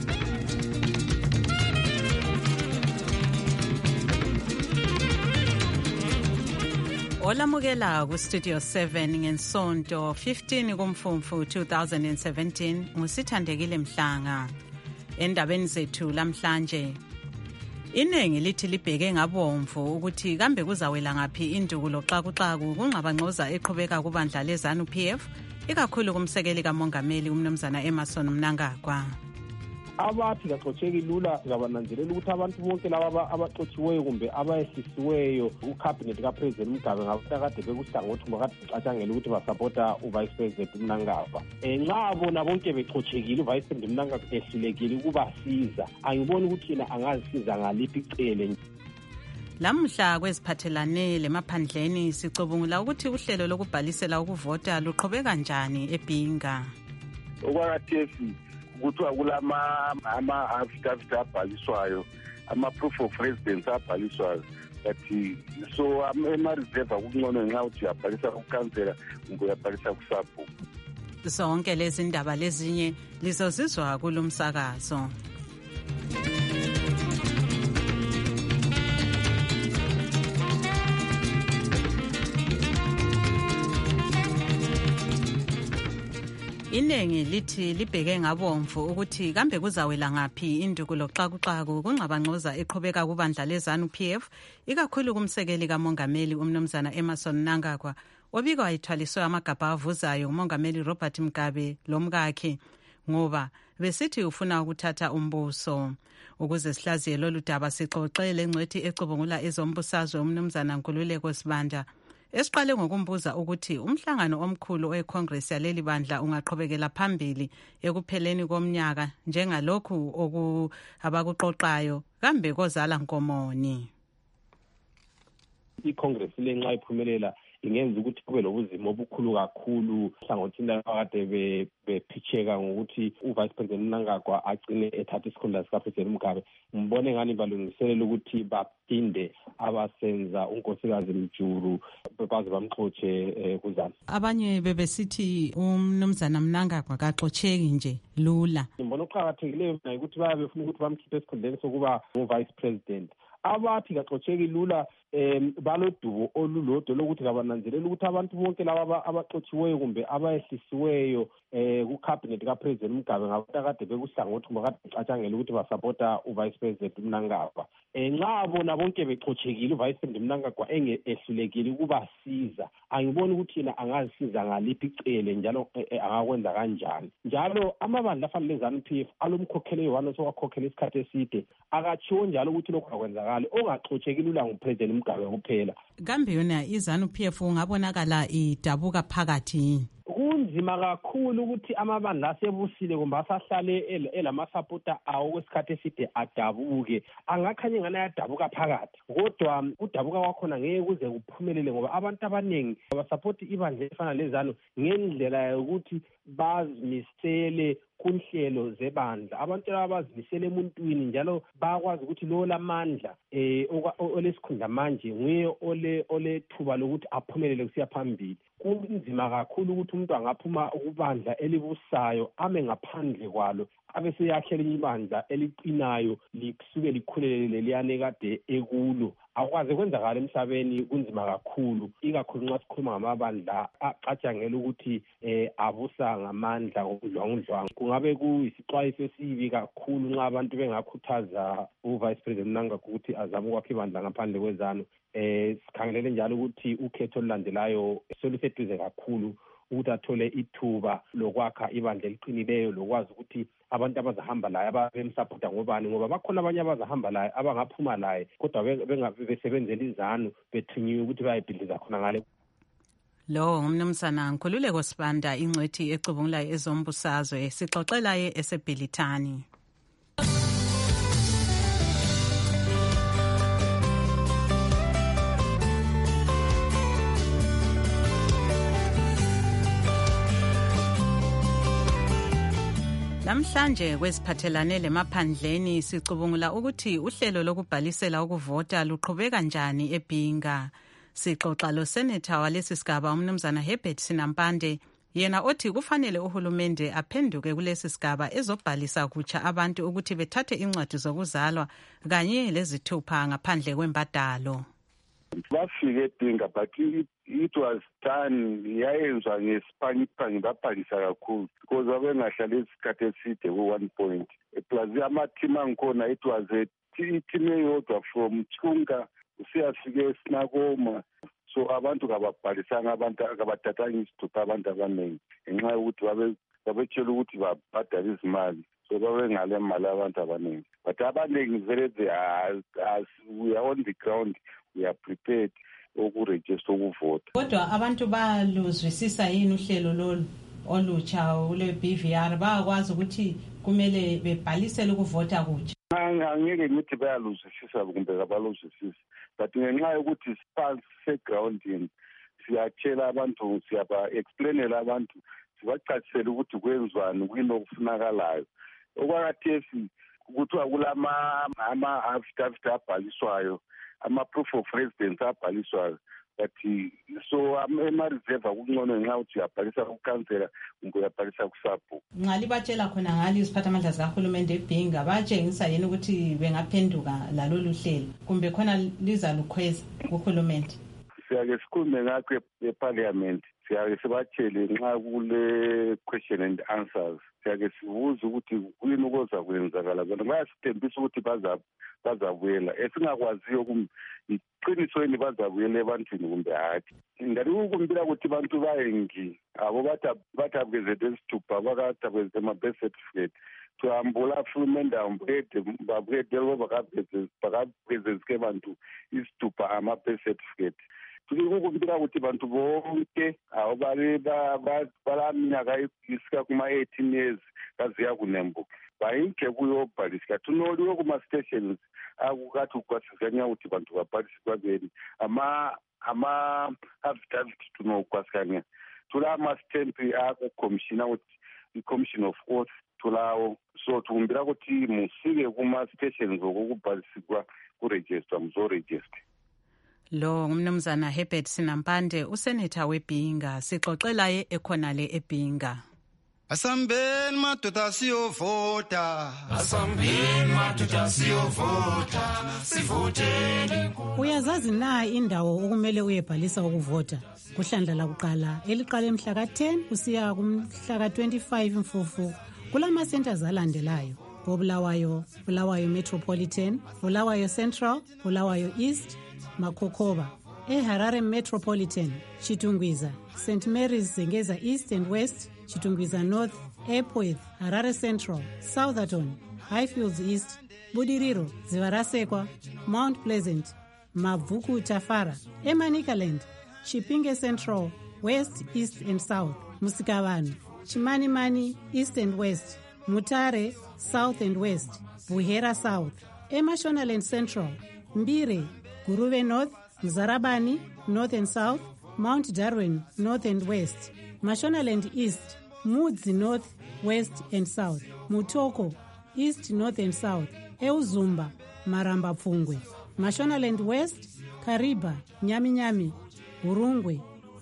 Olamukela ku Studio seven ngensonto fifteen kuMfumfu two thousand seventeen ngusithandekile Mhlanga. Endabeni zethu lamhlanje inengi lithi libheke ngabomvu ukuthi kambe kuzawela ngaphi indukulo xakuxaku kungxabangxoza eqhubeka kubandla leZANU P F ikakhulu kumsekeli kamongameli umnumzana Emmerson Mnangagwa. Abathi kaxotsheki lula ngabananzelela ukuthi abantu bonke laba abaxotshiweyo kumbe abayehlisiweyo ucabinet kapresident Mugabe ngabatakade bekuhlangothi bakade becatshangela ukuthi basupporta uvice president Mnangagwa. Nxa bona bonke bexotshekile uvice president Mnangagwa ehlulekile ukubasiza, angiboni ukuthi yena angazisiza ngaliphi icele. Lamhla kweziphathelane lemaphandleni sicubungula ukuthi uhlelo lokubhalisela ukuvota luqhubeka kanjani eBhinga. Okwakathesi kuthiwa kulama ama affidavit abhaliswayo, ama proof of residence abhaliswayo, but so ama-reserve akungcono nxa uthi uyabhalisa kukansela kumbe uyabhalisa kusabhu. Zonke lezi ndaba lezinye lizozizwa kulumsakazo. Inengi lithi libheke ngabomvu ukuthi kambe kuzawela ngaphi indukulo xakuxaku kungxabangxoza eqhubeka kubandla leZANU P F ikakhulu kumsekeli kamongameli umnumzana Emmerson Mnangagwa obikwa ithwaliswe amagabha avuzayo umongameli Robert Mugabe lomkakhe ngoba besithi ufuna ukuthatha umbuso. Ukuze sihlaziye lolu daba sixoxele engcwethi ecubungula ezombusazwe umnumzana Nkululeko Sibanda esiqale ngokumbuza ukuthi umhlangano omkhulu weCongress yaleli bandla ungaqhubekela phambili ekupheleni komnyaka njengalokhu oku abakuqoqayo kambe kozala nkomoni. iCongress lenxa iphumelela ingenza ukuthi kube lobuzima obukhulu kakhulu hlangothini akade bephitsheka ngokuthi uvice president Mnangagwa agcine ethatha isikhundla sikapresident Mugabe. Ngibone ngani balungiselela ukuthi baphinde abasenza unkosikazi Mjuru baze bamxotshe kuzana. Abanye bebesithi umnumzana Mnangagwa kaxotsheki nje lula. Ngibona uqhakathekileyo ukuthi bayabe befuna ukuthi bamkhiphe esikhundleni sokuba uvice president. Abathi kaxotsheki lula em balodubo olulodwa lokuthi kabananzelela ukuthi abantu bonke laba abaxotshiweyo kumbe abayehlisiweyo eh ku cabinet kapresident Mugabe ngabatakade bekuhlangothi bakade becatshangela ukuthi basupporta uvice president Mnangagwa. Nxa bona bonke bexotshekile uvice president Mnangagwa engehlulekile ukubasiza, angiboni ukuthi yena angazisiza ngaliphi icele njalo angakwenza kanjani. Njalo amabandla afana leZANU P F alomkhokheli wano sokakhokhela isikhathi eside akachiwo njalo ukuthi lokho akwenzakala ongaxotshekile ula ngupresident Mugabe kuphela. Kambe yona iZANU P F ungabonakala idabuka phakathi. Kunzima kakhulu ukuthi amabandla asebusile kumbe asahlale elamasupporter awo kwesikhathi eside adabuke. Angakhanye ngana yadabuka phakathi. Kodwa kudabuka kwakhona ngeke kuze kuphumelele ngoba abantu abanengi abasupport ibandla efana leZANU ngendlela yokuthi bazimisele kunhlelo zebandla. Abantu abazimisele emuntwini njalo bakwazi ukuthi lo lamandla eh olesikhundla manje nguye ole ole thuba lokuthi aphumelele kusiya phambili. kunzima kakhulu ukuthi umuntu angaphuma ukubandla elibusayo ame ngaphandle kwalo abe seyakhela elinye ibandla eliqinayo lisuke likhulelele liyane kade ekulo. Akwazi kwenzakala emhlabeni kunzima kakhulu, ikakhulu nxa sikhuluma ngamabandla aqatshangela ukuthi eh abusa ngamandla okudlwangudlwangu. Kungabe kuyisixwayiso esibi kakhulu nxa abantu bengakhuthaza uVice President Nanga ukuthi azame ukwakha ibandla ngaphandle kwezanu. Eh sikhangelele njalo ukuthi ukhetho olulandelayo soluseduze kakhulu ukuthi athole ithuba lokwakha ibandla eliqinileyo lokwazi ukuthi abantu abazahamba laye abemsapota ngobani, ngoba bakhona abanye abazahamba laye abangaphuma laye kodwa besebenzela izanu bethinyiwe ukuthi bayibhidliza khona ngale. Lo ngumnumzana Nkululeko Sibanda, ingcwethi ecubungulayo ezombusazwe, sixoxelaye esebhilithani. Namhlanje kwesiphathelane lemaphandleni sicubungula ukuthi uhlelo lokubhalisela ukuvota luqhubeka njani eBhinga. Sixoxa lo senator walesi sigaba umnumzana Herbert Sinampande, yena othi kufanele uhulumende aphenduke kulesi sigaba ezobhalisa kutsha abantu ukuthi bethathe incwadi zokuzalwa kanye lezithupha ngaphandle kwembadalo. Bafike eBhinga but it was done yayenzwa ngesiphangi babhalisa kakhulu because babengahlali isikhathi eside ku-one point. Plus amateam angikhona it was a team eyodwa from Chunga usiyafike eSinakoma, so abantu kababhalisanga, abantu kabathathanga isithupha abantu abaningi ngenxa yokuthi babetshela ukuthi babhadala izimali, so babengale mali abantu abaningi. But abaningi vele they are, as we are on the ground, we are prepared ukurejista ukuvota. Kodwa abantu baluzwisisa yini uhlelo lolu olutsha ule B V R, bayakwazi ukuthi kumele bebhalisele ukuvota kutsha? Angeke ngithi bayaluzwisisa kumbe kabaluzwisisa, but ngenxa yokuthi sisegroundini siyatshela abantu, siyaba-explainela abantu, sibachasisele ukuthi kwenziwani kuyini okufunakalayo. Okwakathesi kuthiwa kulama-affidavit abhaliswayo, ama-proof of residence abhaliswayo, but so ema-reserve akungcono ngenxa ukuthi uyabhalisa kukhansela kumbe uyabhalisa kusabhu. Nxa libatshela khona ngalo iziphathamandla zikahulumende eBhinga, batshengisa yini ukuthi bengaphenduka lalolu hlelo kumbe khona lizalukhweza kuhulumende? Siyake sikhulume ngakho eParliament, siyake sibatshele nxa kule question and answers, siyake sibuze ukuthi kuyini okuza kwenzakala. Bona bayasithembisa ukuthi bazabuyela, esingakwaziyo iqiniso yini bazabuyela ebantwini kumbe hathi. Ngari ukumbila ukuthi abantu bayengi abo bathabkezete esithupha bakathabkezete ama-birth certificate tuhambula fulumende babuyede lobo bakabhezezike abantu isithupha ama-birth certificate. Ukumbila ukuthi abantu bonke abo balaminyaka isika kuma-eighteen years kaziya kunembo bayinke kuyobhalisika tunoliwe kuma-stations akukathi ukwasizanya ukuthi bantu babhalise kwabeni ama-affidavit tunokwasizanya tula ama-stampi akukomishina ukuthi i-commission of oath tulawo, so tukumbira ukuthi musike kuma-stations okukubhalisikwa kurejista muzorejista. Lo ngumnumzana Herbert Sinampande, usenator weBhinga, sixoxelaye ekhonale eBhinga. Asambeni madoda siyovota, asambeni madoda siyovota, sivoteni. Uyazazi na indawo okumele uyebhalisa ukuvota? Kuhlandla lakuqala eliqala emhla ka-ten kusiya kumhla ka-twenty-five Mfufu kulama centers alandelayo: Bulawayo, Bulawayo Metropolitan, Bulawayo Central, Bulawayo East, Makokoba. eHarare Metropolitan, Chitungwiza, Saint Mary's Zengeza East and West, Chitungwiza North, Epworth, Harare Central, Southerton, Highfields East, Budiriro, Zivarasekwa, Mount Pleasant, Mavuku Tafara, Emanikaland, Chipinge Central, West, East and South, Musikavanu, Chimanimani East and West, Mutare South and West, Buhera South, Emashonaland Central, Mbire, Guruve North, Mzarabani North and South, Mount Darwin North and West, Mashonaland East, Mudzi North, West and South, Mutoko East, North and South, Euzumba, Maramba Pfungwe, Mashonaland West, Kariba, Nyami Nyami, Urungwe,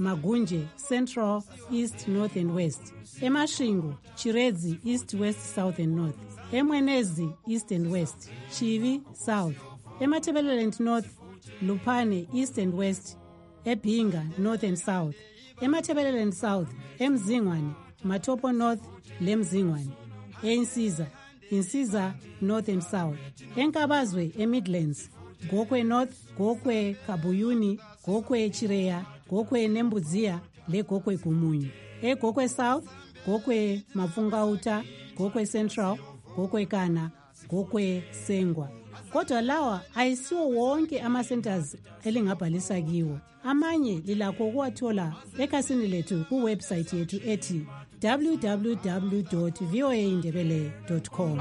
Magunje, Central, East, North and West. Emashingo, Chiredzi, East, West, South and North. Emwenezi, East and West. Chivi, South. Ematebeleland North, Lupane, East and West. Ebinga, North and South. Ematebeleland South, Emzingwane, Matopo North, Lemzingwane. Einsiza, Insiza, North and South. Enkabazwe, Emidlands, Gokwe North, Gokwe Kabuyuni, Gokwe Chireya, Gokwe Nembudzia, Le Gokwe Gumunyu. E Gokwe South, Gokwe Mafungauta, Gokwe Central, Gokwe Kana, Gokwe Sengwa. Kodwa lawa ayisiwo wonke ama-centers elingabhalisa kiwo. Amanye lilakho ukuwathola ekhasini lethu kuwebsite yethu ethi w w w dot v o a indebele dot com.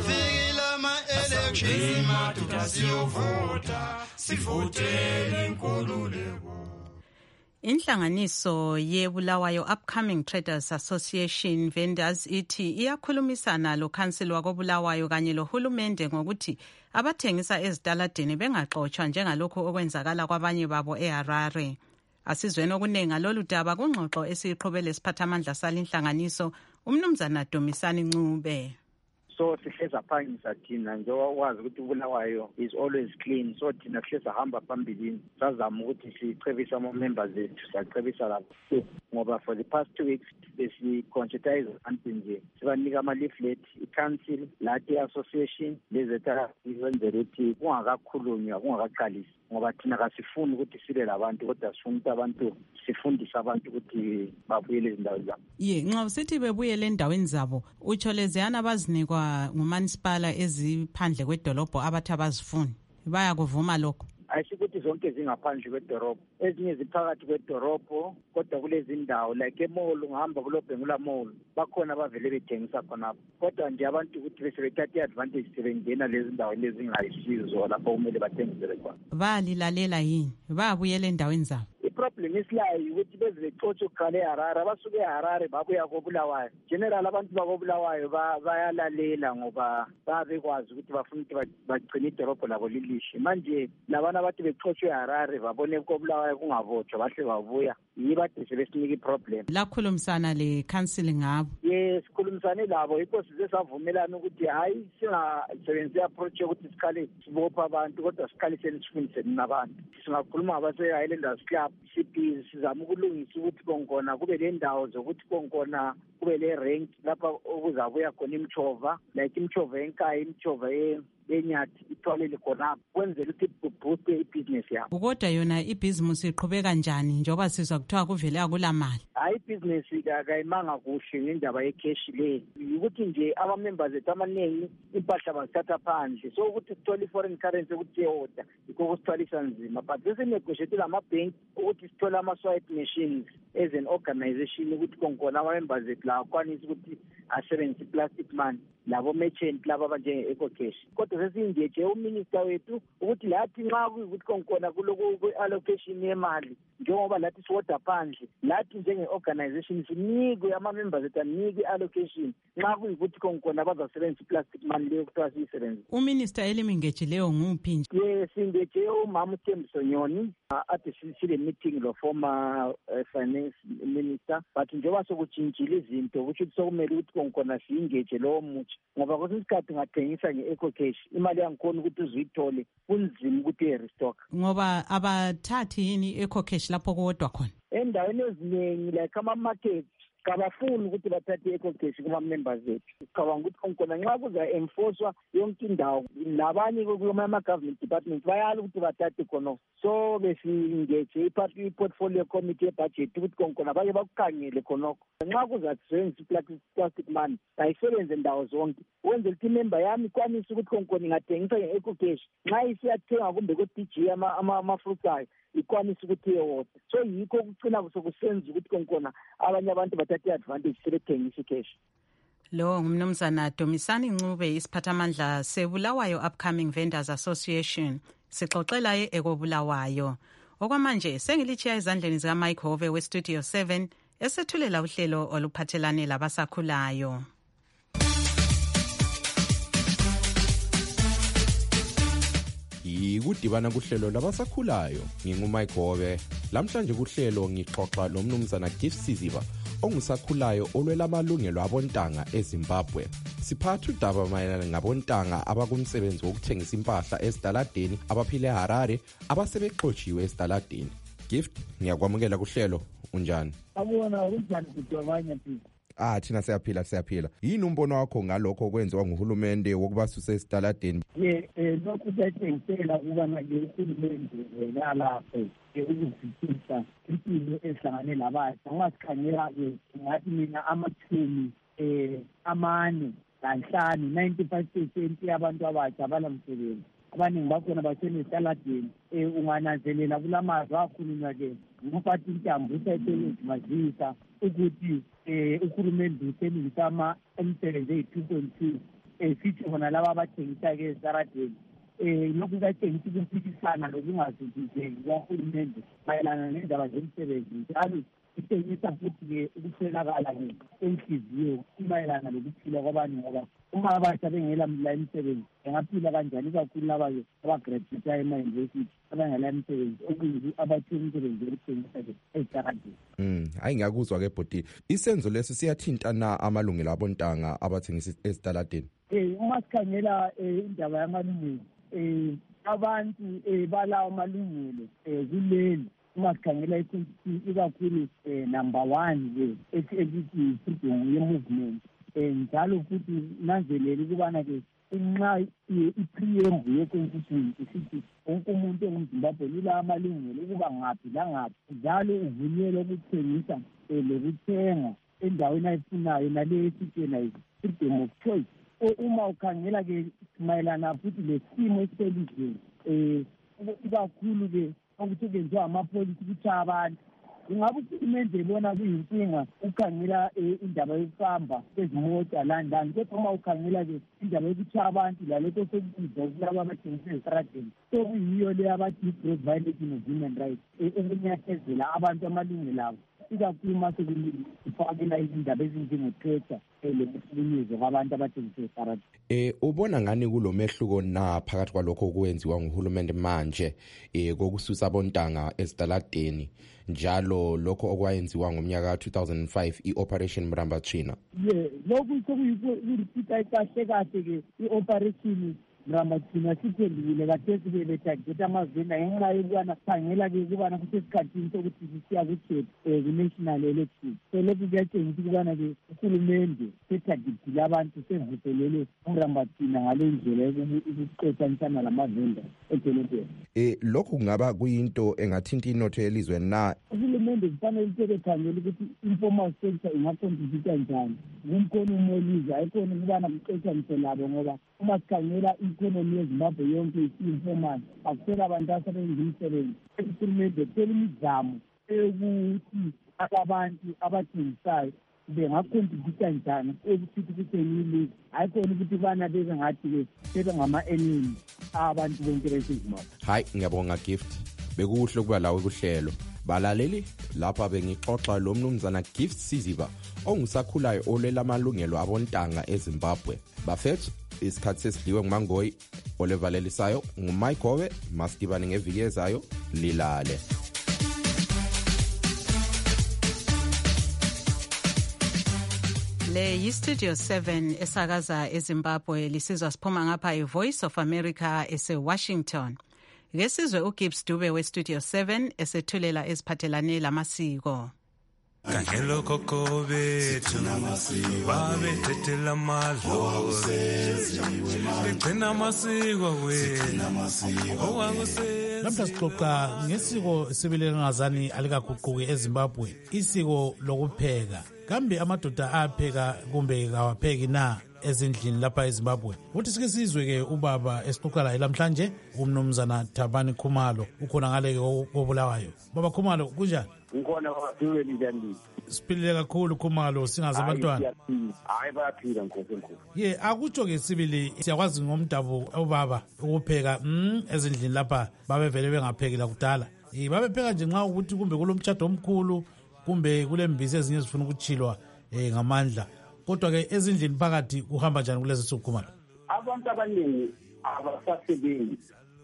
Inhlanganiso yeBulawayo Upcoming Traders Association Vendors ithi iyakhulumisana lo council wakoBulawayo kanye lohulumende ngokuthi abathengisa ezitaladeni bengaxotsha njengalokho okwenzakala kwabanye babo eHarare. Asizweni okunenga lolu daba kungxoxo esiqhubele siphathamandla salinhlanganiso umnumzana Dumisani Ncube. So sihleza phangisa thina njengoba wazi ukuthi uBulawayo is always clean, so thina sihleza hamba phambili sazama ukuthi sicebisa ama members ethu siyacebisa lapho ngoba for the past two weeks besi conscientize abantu nje sibanika ama leaflet i-council lathi association lezetha ikwenzela ukuthi kungakakhulunywa kungakaqalisi ngoba thina kasifuni ukuthi sibe labantu kodwa sifuna ukuthi abantu sifundise abantu ukuthi babuyele ezindaweni zabo. Ye nxa usithi bebuyele endaweni zabo utsho leziyana abazinikwa ngumanisipala eziphandle kwedolobho abathi abazifuni bayakuvuma lokho? Ayisikuthi zonke zingaphandle kwedorobho, ezinye ziphakathi kwedorobho kodwa kulezi ndawo like emall ungahamba kulobhengula mall bakhona bavele bethengisa khonapho kodwa nje abantu ukuthi bese bethatha iadvantage sebengena lezi ndawo lezi ngayisizo lapho kumele bathengisele khona. Balilalela yini babuyela endaweni zabo? I-problem isilayo ukuthi beze becotshe uqale eHarare basuke eHarare babuya koBulawayo. General abantu bakoBulawayo bayalalela ngoba babekwazi ukuthi bafuna ukuthi bagcine idorobho labo lilihle. Manje labana abathi becotshe eHarare babone koBulawayo kungavotshwa bahle babuya yibade sebesinika i-problem. Lakhulumisana le council ngabo? Yes, sikhulumisane labo yikho size savumelana ukuthi hayi singasebenzisa approach yokuthi sikhale sibopha abantu kodwa sikhale sifundise nabantu. Singakhuluma ngabase-Highlanders Club siphi sizama ukulungisa ukuthi konkona kube le ndawo zokuthi konkona kube le rank lapha okuzabuya khona imchova like imchova enkaya imchova enyathi itholele khona kwenzela ukuthi kubooste ibhizinesi yabo. Kodwa yona ibhizinesi iqhubeka kanjani njengoba sizwa kuthiwa kuvele akulamali? Hayi ibhizinesi kayimanga kuhle ngendaba yecash le ukuthi nje aba-members ethu amaningi impahla bazithatha phandle so ukuthi sithole i-foreign currency ukuthi ye-order yikho kusithwalisa nzima but sesinegotiatile amabhenki ukuthi sithole ama-swipe machines as an organization ukuthi konkona ama-members ethu la akwanise ukuthi asebenzise i-plastic money labo merchant laba abanje-ecocash kodwa sesingeje uminister wethu ukuthi lathi nxa kuyukuthi konkona kuloku kwe-allocation yemali njengoba lathi siwoda phandle lathi njenge-organization sinikwe ama-members ethu anikwe i-allocation nxa kuyukuthi konkona bazasebenzisa i-plastic money leyo kuthiwa siyisebenzisa. Uminister elimingejileyo nguphi nje? Ye singeje umama uThembiso Nyoni ade sile meeting lo former uh, finance minister but njengoba sokutshintshile izinto kusho ukuthi sokumele ukuthi konkona siyingeje lowo mutsha ngoba kwesinye isikhathi ngathengisa nge-ecocash imali yangikhona ukuthi uzuyithole kunzima ukuthi i-restock ngoba abathathi yini i-ecocash lapho kuwodwa khona endaweni eziningi like ama-market kabafuni ukuthi bathathe i-ecocash kuma-members ethu cabanga ukuthi konkona nxa kuza-enforcwa yonke indawo labanye kuma-government department bayala ukuthi bathathe khonoko so besingeje i-portfolio committee yebudget ukuthi konkona bake bakukhangele khonoko nxa kuzasebenzisa i-plastic money ayisebenze ndawo zonke ukwenzela ukuthi imember yami ikwanise ukuthi konkona ingathengisa nge-ecocash nxa isiyathenga kumbe ko-D G ama-fruits ayo ikwanise ukuthi iyewoda so yikho ukucina sokusenza ukuthi konkona abanye abantu bathathe i-advantage sebethengisa i-cash. Lo ngumnumzana Dumisani Ncube isiphathamandla seBulawayo Upcoming Vendors Association sixoxela ekobulawayo. Okwamanje sengilichiya ezandleni zika Mike Hove we Studio seven esethulela uhlelo oluphathelane labasakhulayo. ikudibana kuhlelo labasakhulayo. Ngingumike Gobe. Lamhlanje kuhlelo ngixoxa nomnumzana Gift Siziba ongusakhulayo olwela amalungelo abontanga eZimbabwe. Siphatha udaba mayelana ngabontanga abakumsebenzi wokuthengisa impahla esitaladeni abaphile eHarare abasebexotshiwe esitaladeni. Gift, ngiyakwamukela kuhlelo. Unjani? Abona unjani kudwabanya phi? Ah, thina siyaphila siyaphila. Yini umbono wakho ngalokho okwenziwa nguhulumende wokubasusa esitaladeni? Ye eh lokhu kuyathengisela kuba manje uhulumende nalapho ukuzisisa impilo ehlangane labantu. Ngasikhangela ke ngathi mina amathumi eh amane lanhlanu ninety-five percent yabantu abatsha balamsebenzi. Abaningi bakhona basenesitaladeni. Eh ungananzelela kulamazwi akhulunywa ke umphathi intambo usayethemazisa ukuthi eh uhulumende usebenzisa ama emsebenzi e two point two eh sithi bona laba abathengisa ke esitaladeni eh lokhu kuyatshengisa ukuphikisana lokungazizizeki kwahulumende mayelana nendaba zomsebenzi njalo itshengisa futhi ke ukuswelakala enhliziyo mayelana lokuphila kwabantu ngoba uma abasha bengela la imisebenzi engaphila kanjani kakhulu laba abagraduate ema-university abangela imisebenzi okuyizi abathola imisebenzi yokuthengisa ke esitaladeni. Mm, hayi ngiyakuzwa ke bhoti. Isenzo leso siyathinta na amalungelo abontanga abathengisa esitaladeni? Eh uma sikhangela indaba yamalungelo eh abantu eh balawo amalungelo eh kuleli uma sikhangela ikakhulu number one ke ethi freedom ye-movement njalo futhi nanzelele ukubana ke inxa i-preamble ye-constitution isithi wonke umuntu engumzimbabwe ula amalungelo ukuba ngaphi langaphi njalo uvunyelwe ukuthengisa lokuthenga endaweni ayifunayo nale esitshena freedom of choice. Uma ukhangela ke mayelana futhi lesimo esiselizweni um ikakhulu ke ukuthi kwenziwa amapolisi ukuthi abantu ingabe uhulumende ebona kuyinkinga ukhangela indaba yokuhamba kwezimota landani kodwa uma ukhangela ke indaba yokuthi abantu lalokho sekubiza kulaba abathengisa esitaladeni sokuyiyo le abathi gross violation of human rights ukunyathezela abantu amalungelo abo ikakhulu uma sekufakela izindaba ezinjengepressure lokuhlukunyezwa kwabantu abathengisa esitaladeni. Eh ubona ngani kulomehluko na phakathi kwalokho okwenziwa nguhulumende manje eh kokususa abontanga esitaladeni njalo lokho okwayenziwa ngomnyaka two thousand five i-Operation Mrambathina? Ye lokhu sekuyikho kahle kahle ke i-Operation Mrambathina siphendukile kathesi ke betageta amazwenda ngenxa yokubana khangela ke ukubana kusesikhathini sokuthi sisiya kukhetho ku-national election. So lokhu kuyatshengisa ukubana ke uhulumende setagitile abantu sevuselele uMrambathina ngale ndlela yokuqothanisana lamavenda edolobheni. Eh lokhu kungaba kuyinto engathinta inotho yelizwe na? Uhulumende kufanele ukuthi ekhangele ukuthi informal sector ingacontribute njani ngumkhono umolizwe ayikhona ukubana kuqothanise labo ngoba uma sikhangela i-economy yeZimbabwe yonke i-informal akusela abantu asebenza imisebenzi. Uhulumende kuthela imizamo yokuthi abantu abathengisayo bengacontribute njani ekuthi kutheni ilizwe ayikhona ukuthi bana bebe ngathi ke sebengama-enemy abantu bonke beseZimbabwe. Hayi ngiyabonga Gift, bekuhle ukuba lawe kuhlelo. Balaleli lapha bengixoxa lo mnumzana Gift Siziba ongusakhulayo olwela amalungelo abontanga eZimbabwe. Bafethu isikhathi sesidliwe nguMangoyi olevalelisayo ngumike Gobe. Masidibane ngeviki ezayo, lilale. Le yi-Studio seven esakaza eZimbabwe lisizwa siphuma ngapha i-Voice of America ese-Washington. Ngesizwe uGibbs Dube we-Studio seven esethulela eziphathelane lamasiko. Kangelo koko bethu babethethela amadlozi begcina amasiko wethu. Namhla sixoxa ngesiko sibilengazani alikaguquki eZimbabwe, isiko lokupheka. Kambe amadoda apheka kumbe kawapheki na ezindlini lapha eZimbabwe? Uthi sike sizwe ke ubaba esixoxa la namhlanje umnumzana Thabani Khumalo ukhona ngale kobulawayo. Baba Khumalo kunjani? Ngikhona kwaDube njani? Siphilile kakhulu Khumalo singaze abantwana. Hayi bayaphila nkosi enkulu. Ye akutsho ke sibili siyakwazi ngomdabu obaba ukupheka mm ezindlini lapha babevele bengapheki la kudala. Eh babepheka nje nxa ukuthi kumbe kulomtshado omkhulu kumbe kulembizi ezinye zifuna ukuchilwa eh ngamandla. Kodwa ke ezindlini phakathi kuhamba njani kulezi suku Khumalo? Abantu abaningi abasasebenzi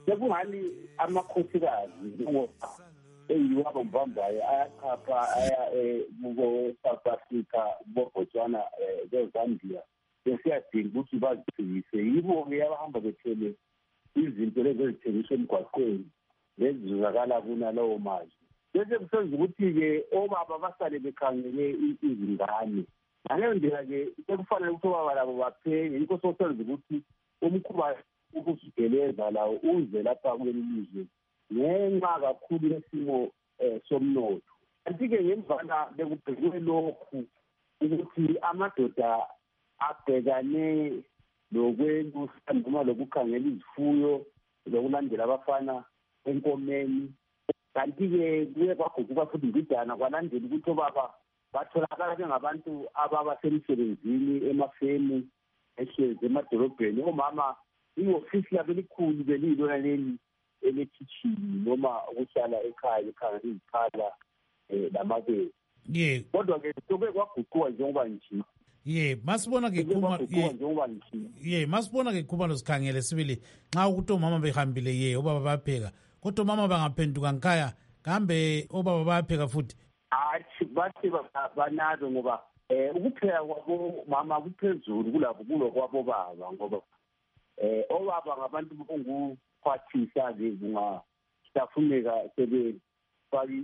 sekungani amakhosikazi ngoba eyiwo abambambayo ayachapha aya kubo-South Africa kubo-Botswana kwe-Zambia besiyadinga ukuthi bazithengise. Yibo-ke abahamba bethele izinto lezi ezithengiswa emgwaqweni lezizuzakala kunalawo mazwi. Bese kusenza ukuthi-ke obaba basale bekhangele izingane. Ngaleyo ndlela-ke sekufanele ukuthi obaba labo bapheke. Yikho sosenza ukuthi umkhuba ukusigeleza lawo uze lapha kuleli lizwe ngenxa kakhulu yesimo somnotho. Kanti-ke ngemvana bekubhekwe lokhu ukuthi amadoda abhekane lokwelusa noma lokukhangela izifuyo lokulandela abafana enkomeni. Kanti-ke kuye kwaguquka futhi mbidana kwalandela ukuthi obaba batholakala bengabantu ababasemsebenzini emafemu ehlezi emadolobheni. Omama i-ofisi labo elikhulu belilona leli elekhithini noma ukuhlala ekhaya ekhangela izikhala lamabele. Ye. Kodwa-ke soke kwaguquka njengoba nje. Ye, masibona ke khuma ye masibona ke khuma losikhangele sibili nxa ukuthi omama behambile ye obaba bayapheka kodwa omama bangaphenduka ngikhaya kambe obaba bayapheka futhi. Hayi bathi banalo ngoba eh ukupheka kwabo mama kuphezulu kulabo kulo kwabo baba ngoba eh obaba ngabantu bonguphathisa ke kungafuneka sebefaki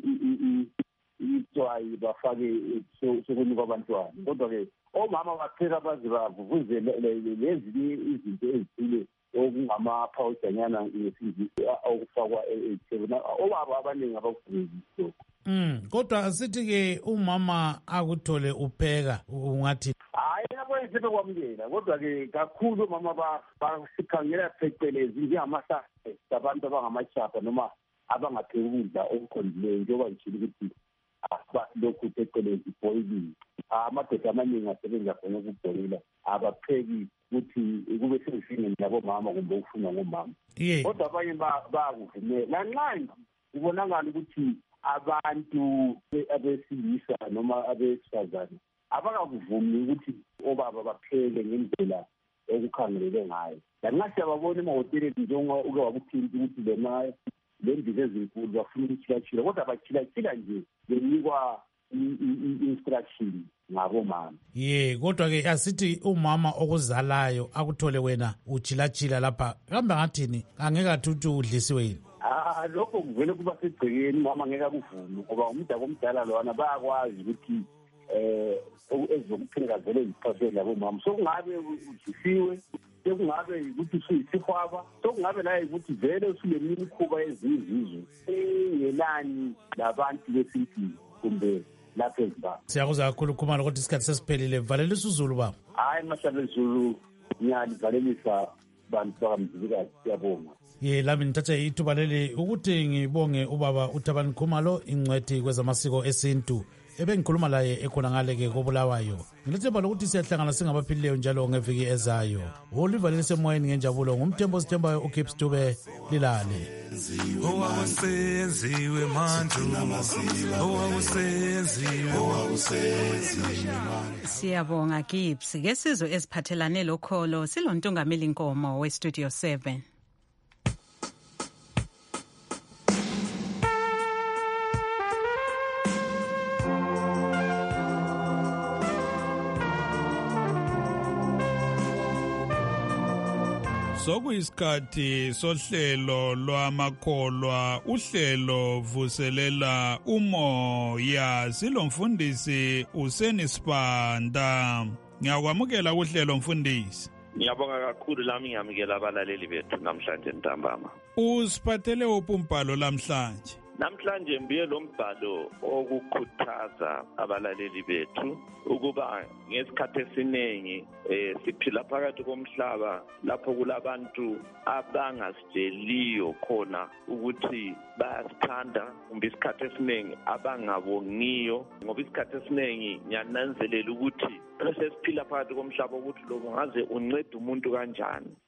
itswayi bafake sokunika abantwana. Kodwa-ke omama bapheka baze bavuvuze lezinye izinto ezithile okungamapawudanyana ngesingisi okufakwa ethebeni. Obaba abaningi abakufundisi. Mm, kodwa asithi-ke umama akuthole upheka ungathi hayi yabo isibe kwamukela. Kodwa-ke kakhulu omama basikhangela phecelezi njengamasase abantu abangamachapha noma abangapheki ukudla okuqondileyo njengoba ngitshilo ukuthi lokhu phecelezi boiling. Amadoda amaningi asebenza khona ukubhoyila abapheki ukuthi kube sezingeni labomama kumbe ukufuna ngomama. Kodwa abanye bayakuvumela nanxa kubonakala ukuthi abantu abesilisa noma abesifazane abakakuvumi ukuthi obaba baphele ngendlela okukhangelele ngayo. Lanxa siyababona emahhoteleni njengoba uke wakuthinta ukuthi lena le ndiza ezinkulu bafuna ukuchilachila kodwa bachilachila nje benikwa i-instruction ngabomama. Ye, kodwa-ke asithi umama okuzalayo akuthole wena uchilachila lapha kambe ngathini angeke athuthi udlisiwe yini? Ah, lokho kuvele kuba segcekeni mama ngeke akuvume ngoba umuntu omdala lwana bayakwazi ukuthi eh ezokuphinga vele iziphathele labomama. So kungabe udlisiwe, sekungabe ukuthi usuyisihwaba, sokungabe la ukuthi vele usulemini ikhuba ezizizwe engelani labantu besintini kumbe lapha eZimbabwe. Siyakuza kakhulu Khumalo ukuthi isikhathi sesiphelile. Valelisa uZulu baba. Hayi mashabe Zulu ngiyalivalelisa bantu bakamzilikazi siyabonga. Ye, lami nithatha ithuba leli ukuthi ngibonge ubaba uThabani Khumalo ingcwethi kwezamasiko esintu ebengikhuluma laye ekhona ngale-ke kobulawayo. Ngilethemba lokuthi siyahlangana singabaphilileyo njalo ngeviki ezayo. Ulivalelise emoyeni ngenjabulo ngumthembo sithembayo uKips Dube lilale. Owakusenziwe manje owakusenziwe Siyabonga Gibbs. Ke sizwe esiphathelane lokholo silontungameli Nkomo we Studio seven. Sokuyisikhathi sohlelo lwamakholwa uhlelo vuselela umoya silomfundisi Useni Sibanda. Ngiyakwamukela kuhlelo mfundisi. Ngiyabonga kakhulu lami ngiyamukela abalaleli bethu namhlanje ntambama. Usiphathele upumbalo lamhlanje. Namhlanje mbiye lo mbhalo okukhuthaza abalaleli bethu ukuba ngesikhathi esiningi eh siphila phakathi komhlaba lapho kulabantu abangasitsheliyo khona ukuthi bayasithanda kumbe isikhathi esiningi abangabongiyo ngoba isikhathi esiningi ngiyananzelela ukuthi sesiphila phakathi komhlaba ukuthi lo ngaze uncede umuntu kanjani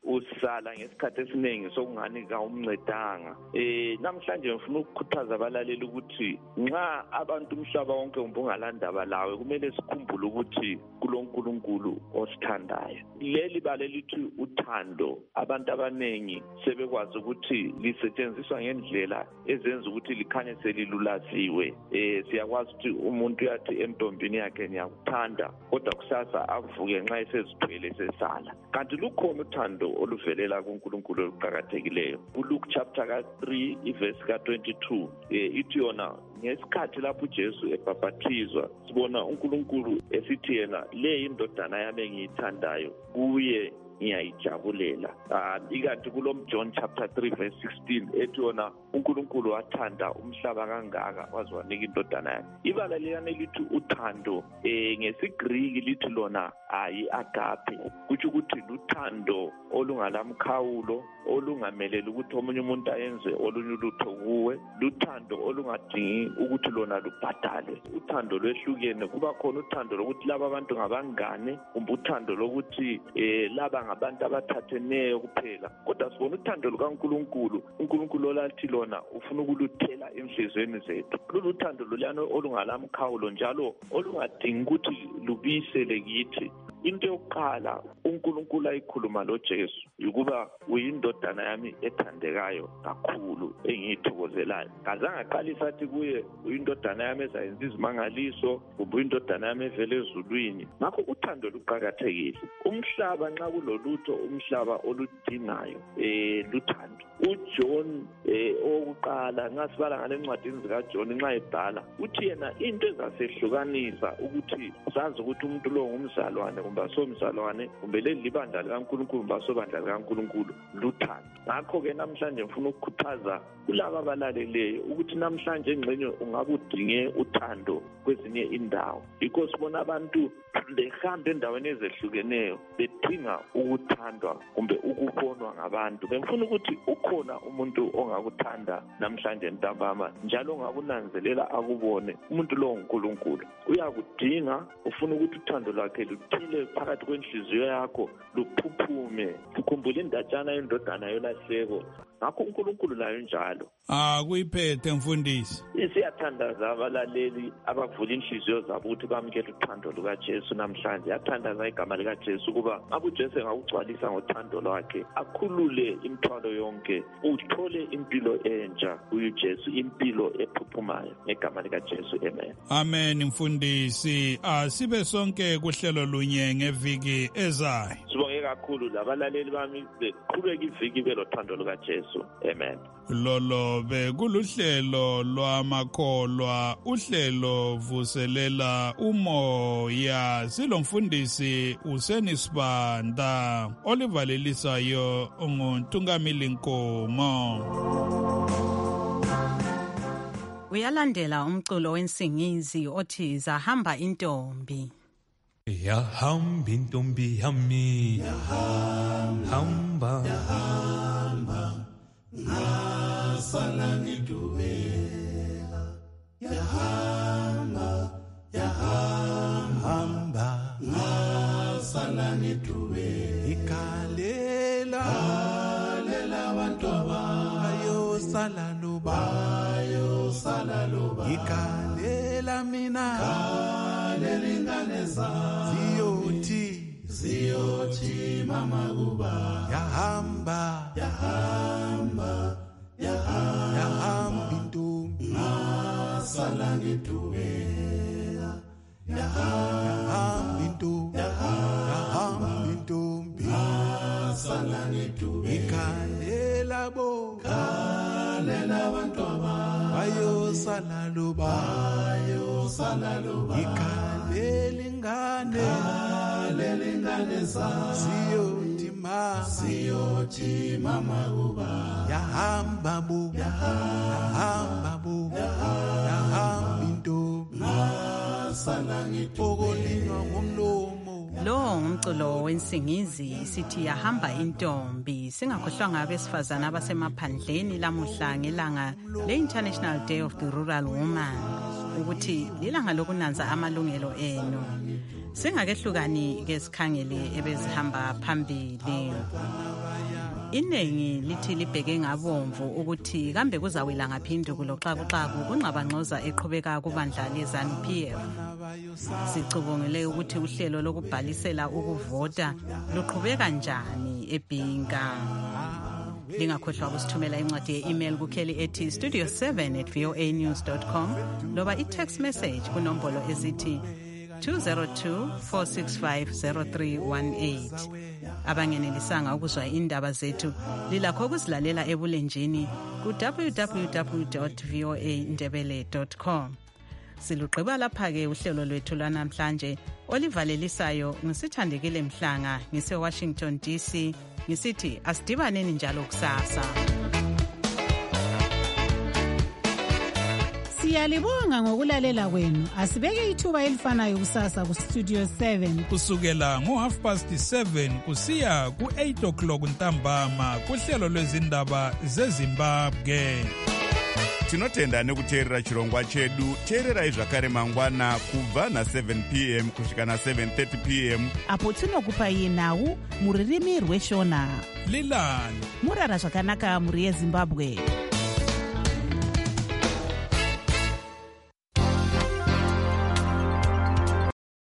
usala ngesikhathi esiningi sokungani kawumncedanga. Eh namhlanje ngifuna ukukhuthaza abalaleli ukuthi nxa abantu umhlaba wonke umbungalandaba lawe kumele sikhumbule ukuthi kulonkulunkulu osithandayo. Leli bale lithi uthando abantu abanengi sebekwazi ukuthi lisetshenziswa ngendlela ezenza ukuthi likhanye selilulaziwe. Eh siyakwazi ukuthi umuntu yathi entombini yakhe niyakuthanda kodwa kusasa avuke nxa esezithwele sesala. Kanti lukhona uthando oluvelela kuNkulunkulu oluqhakathekileyo. uLuke chapter three verse twenty-two eh ithi yona ngesikhathi lapho uJesu ebhaphathizwa sibona uNkulunkulu esithi yena le indodana yami engiyithandayo kuye ngiyayijabulela. Ah ikati kulo John chapter three verse sixteen ethi yona uNkulunkulu wathanda umhlaba kangaka waziwanika indodana yakhe. Ibala liyane lithi uthando eh ngesiGreek lithi lona ayi agape, kuthi ukuthi luthando olungalamkhawulo olungameleli ukuthi omunye umuntu ayenze olunye ulutho kuwe, luthando olungadingi ukuthi lona lubhadale. Uthando lwehlukene, kuba khona uthando lokuthi laba abantu ngabangane, kumbe uthando lokuthi eh laba ngabantu abathatheneyo kuphela. Kodwa sibona uthando lukaNkulunkulu, uNkulunkulu olathi lona ufuna ukuluthela enhlizweni zethu. Lolu thando loluyana olungalamkhawulo njalo olungadingi ukuthi lubisele kithi. Into yokuqala uNkulunkulu ayikhuluma loJesu ukuba uyindodana yami ethandekayo kakhulu engiyithokozelayo. Kazange aqalisa athi kuye uyindodana yami ezayenza izimangaliso, kumbe uyindodana yami evele ezulwini. Ngakho uthando luqhakathekile. Umhlaba nxa kulolutho umhlaba oludingayo eh luthando. uJohn eh okuqala ngasibala ngale ncwadini zikaJohn nxa ebhala uthi yena into ezasehlukanisa ukuthi sazi ukuthi umuntu lo ngumzalwane kumbe asomzalwane kumbe leli libandla likaNkulunkulu kumbe asobandla likaNkulunkulu luthando. Ngakho ke namhlanje ngifuna ukukhuthaza kulabo abalaleleyo ukuthi namhlanje engxenye ungabe udinge uthando kwezinye indawo. Because sibona abantu behamba endaweni ezehlukeneyo bedinga ukuthandwa kumbe ukubonwa ngabantu. Bengifuna ukuthi ukhona umuntu ongakuthanda namhlanje ntambama njalo ongakunanzelela akubone. Umuntu lo uNkulunkulu uyakudinga, ufuna ukuthi uthando lwakhe luthile phakathi kwenhliziyo yakho luphuphume. Ukhumbula indatshana yendodana yolahleko. Ngakho uNkulunkulu layo njalo. Ah kuyiphethe mfundisi. Siyathandaza abalaleli abavula inhliziyo zabo ukuthi bamkele uthando lukaJesu namhlanje. Yathandaza igama likaJesu kuba abuJesu engakugcwalisa ngothando lwakhe akhulule imithwalo yonke, uthole impilo entsha kuJesu, impilo ephuphumayo ngegama likaJesu. Amen. Amen mfundisi. Asibe sonke kuhlelo lunye ngeviki ezayo. Sibonge kakhulu labalaleli bami beqhubeka iviki belothando lukaJesu. Amen. Lolo bekuluhlelo lwamakholwa, uhlelo vuselela umoya. Silomfundisi uSenisibanda, olivalelisayo unguNtungamili Nkomo. Uyalandela umculo wensingizi othi zahamba intombi. Yahamba intombi yami, yahamba, yahamba, ngasala ngidubeka. Yahamba, yahamba, ngasala ngidubeka. Ikalela, ikalela abantu abayo sala lubayo sala lubayo. Ikalela mina, ikalela ingane zami. Ziyoti, ziyoti mama kuba. Yahamba, yahamba, yahamba, yahamba intombi ngasala ngidubeka. Yahamba intombi, yahamba intombi ngasala ngidubeka. Ikhalela bo, ikhalela abantu abayo sala lubayo sala lubayo. Ikhalela ingane, ikhalela ingane zami. Ziyoti ma, ziyoti mama kuba. Yahamba bo, yahamba bo, yahamba intombi ngasala ngidubeka ngomlomo. Lo ngumculo wensingizi sithi yahamba intombi. Singakhohlwanga abesifazana abasemaphandleni lamuhla ngelanga le International Day of the Rural Woman. ukuthi lilanga lokunanza amalungelo enu. Singakehlukani ke sikhangele ebezihamba phambili. Inengi lithi libheke ngabomvu ukuthi kambe kuzawela ngaphi induku xa kuxaku kunqabangxoza eqhubeka kubandla leZANU P F. Sicubungile ukuthi uhlelo lokubhalisela ukuvota luqhubeka njani eBhinga. Lingakhohlwa ukusithumela incwadi ye-email kukheli ethi studio seven at voa news dot com loba i-text message kunombolo ezithi two zero two, four six five, zero three one eight. Abangenelisanga ukuzwa indaba zethu lilakho ukuzilalela ebulenjini ku w w w dot voa ndebele dot com. Silugqiba lapha-ke uhlelo lwethu lwanamhlanje olivalelisayo ngisithandekile Mhlanga ngise-Washington D C ngisithi asidibaneni njalo kusasa. Siyalibonga ngokulalela kwenu. Asibeke ithuba elifanayo kusasa ku Studio seven kusukela ngo half past seven kusiya ku eight o'clock ntambama kuhlelo lwezindaba zeZimbabwe. Tinotenda nekuteerera chirongwa chedu. Teererai zvakare mangwana kubva na seven p m kusvika na seven thirty p m apo tinokupai nhau muririmi rweshona. Lilani murara zvakanaka muri yeZimbabwe.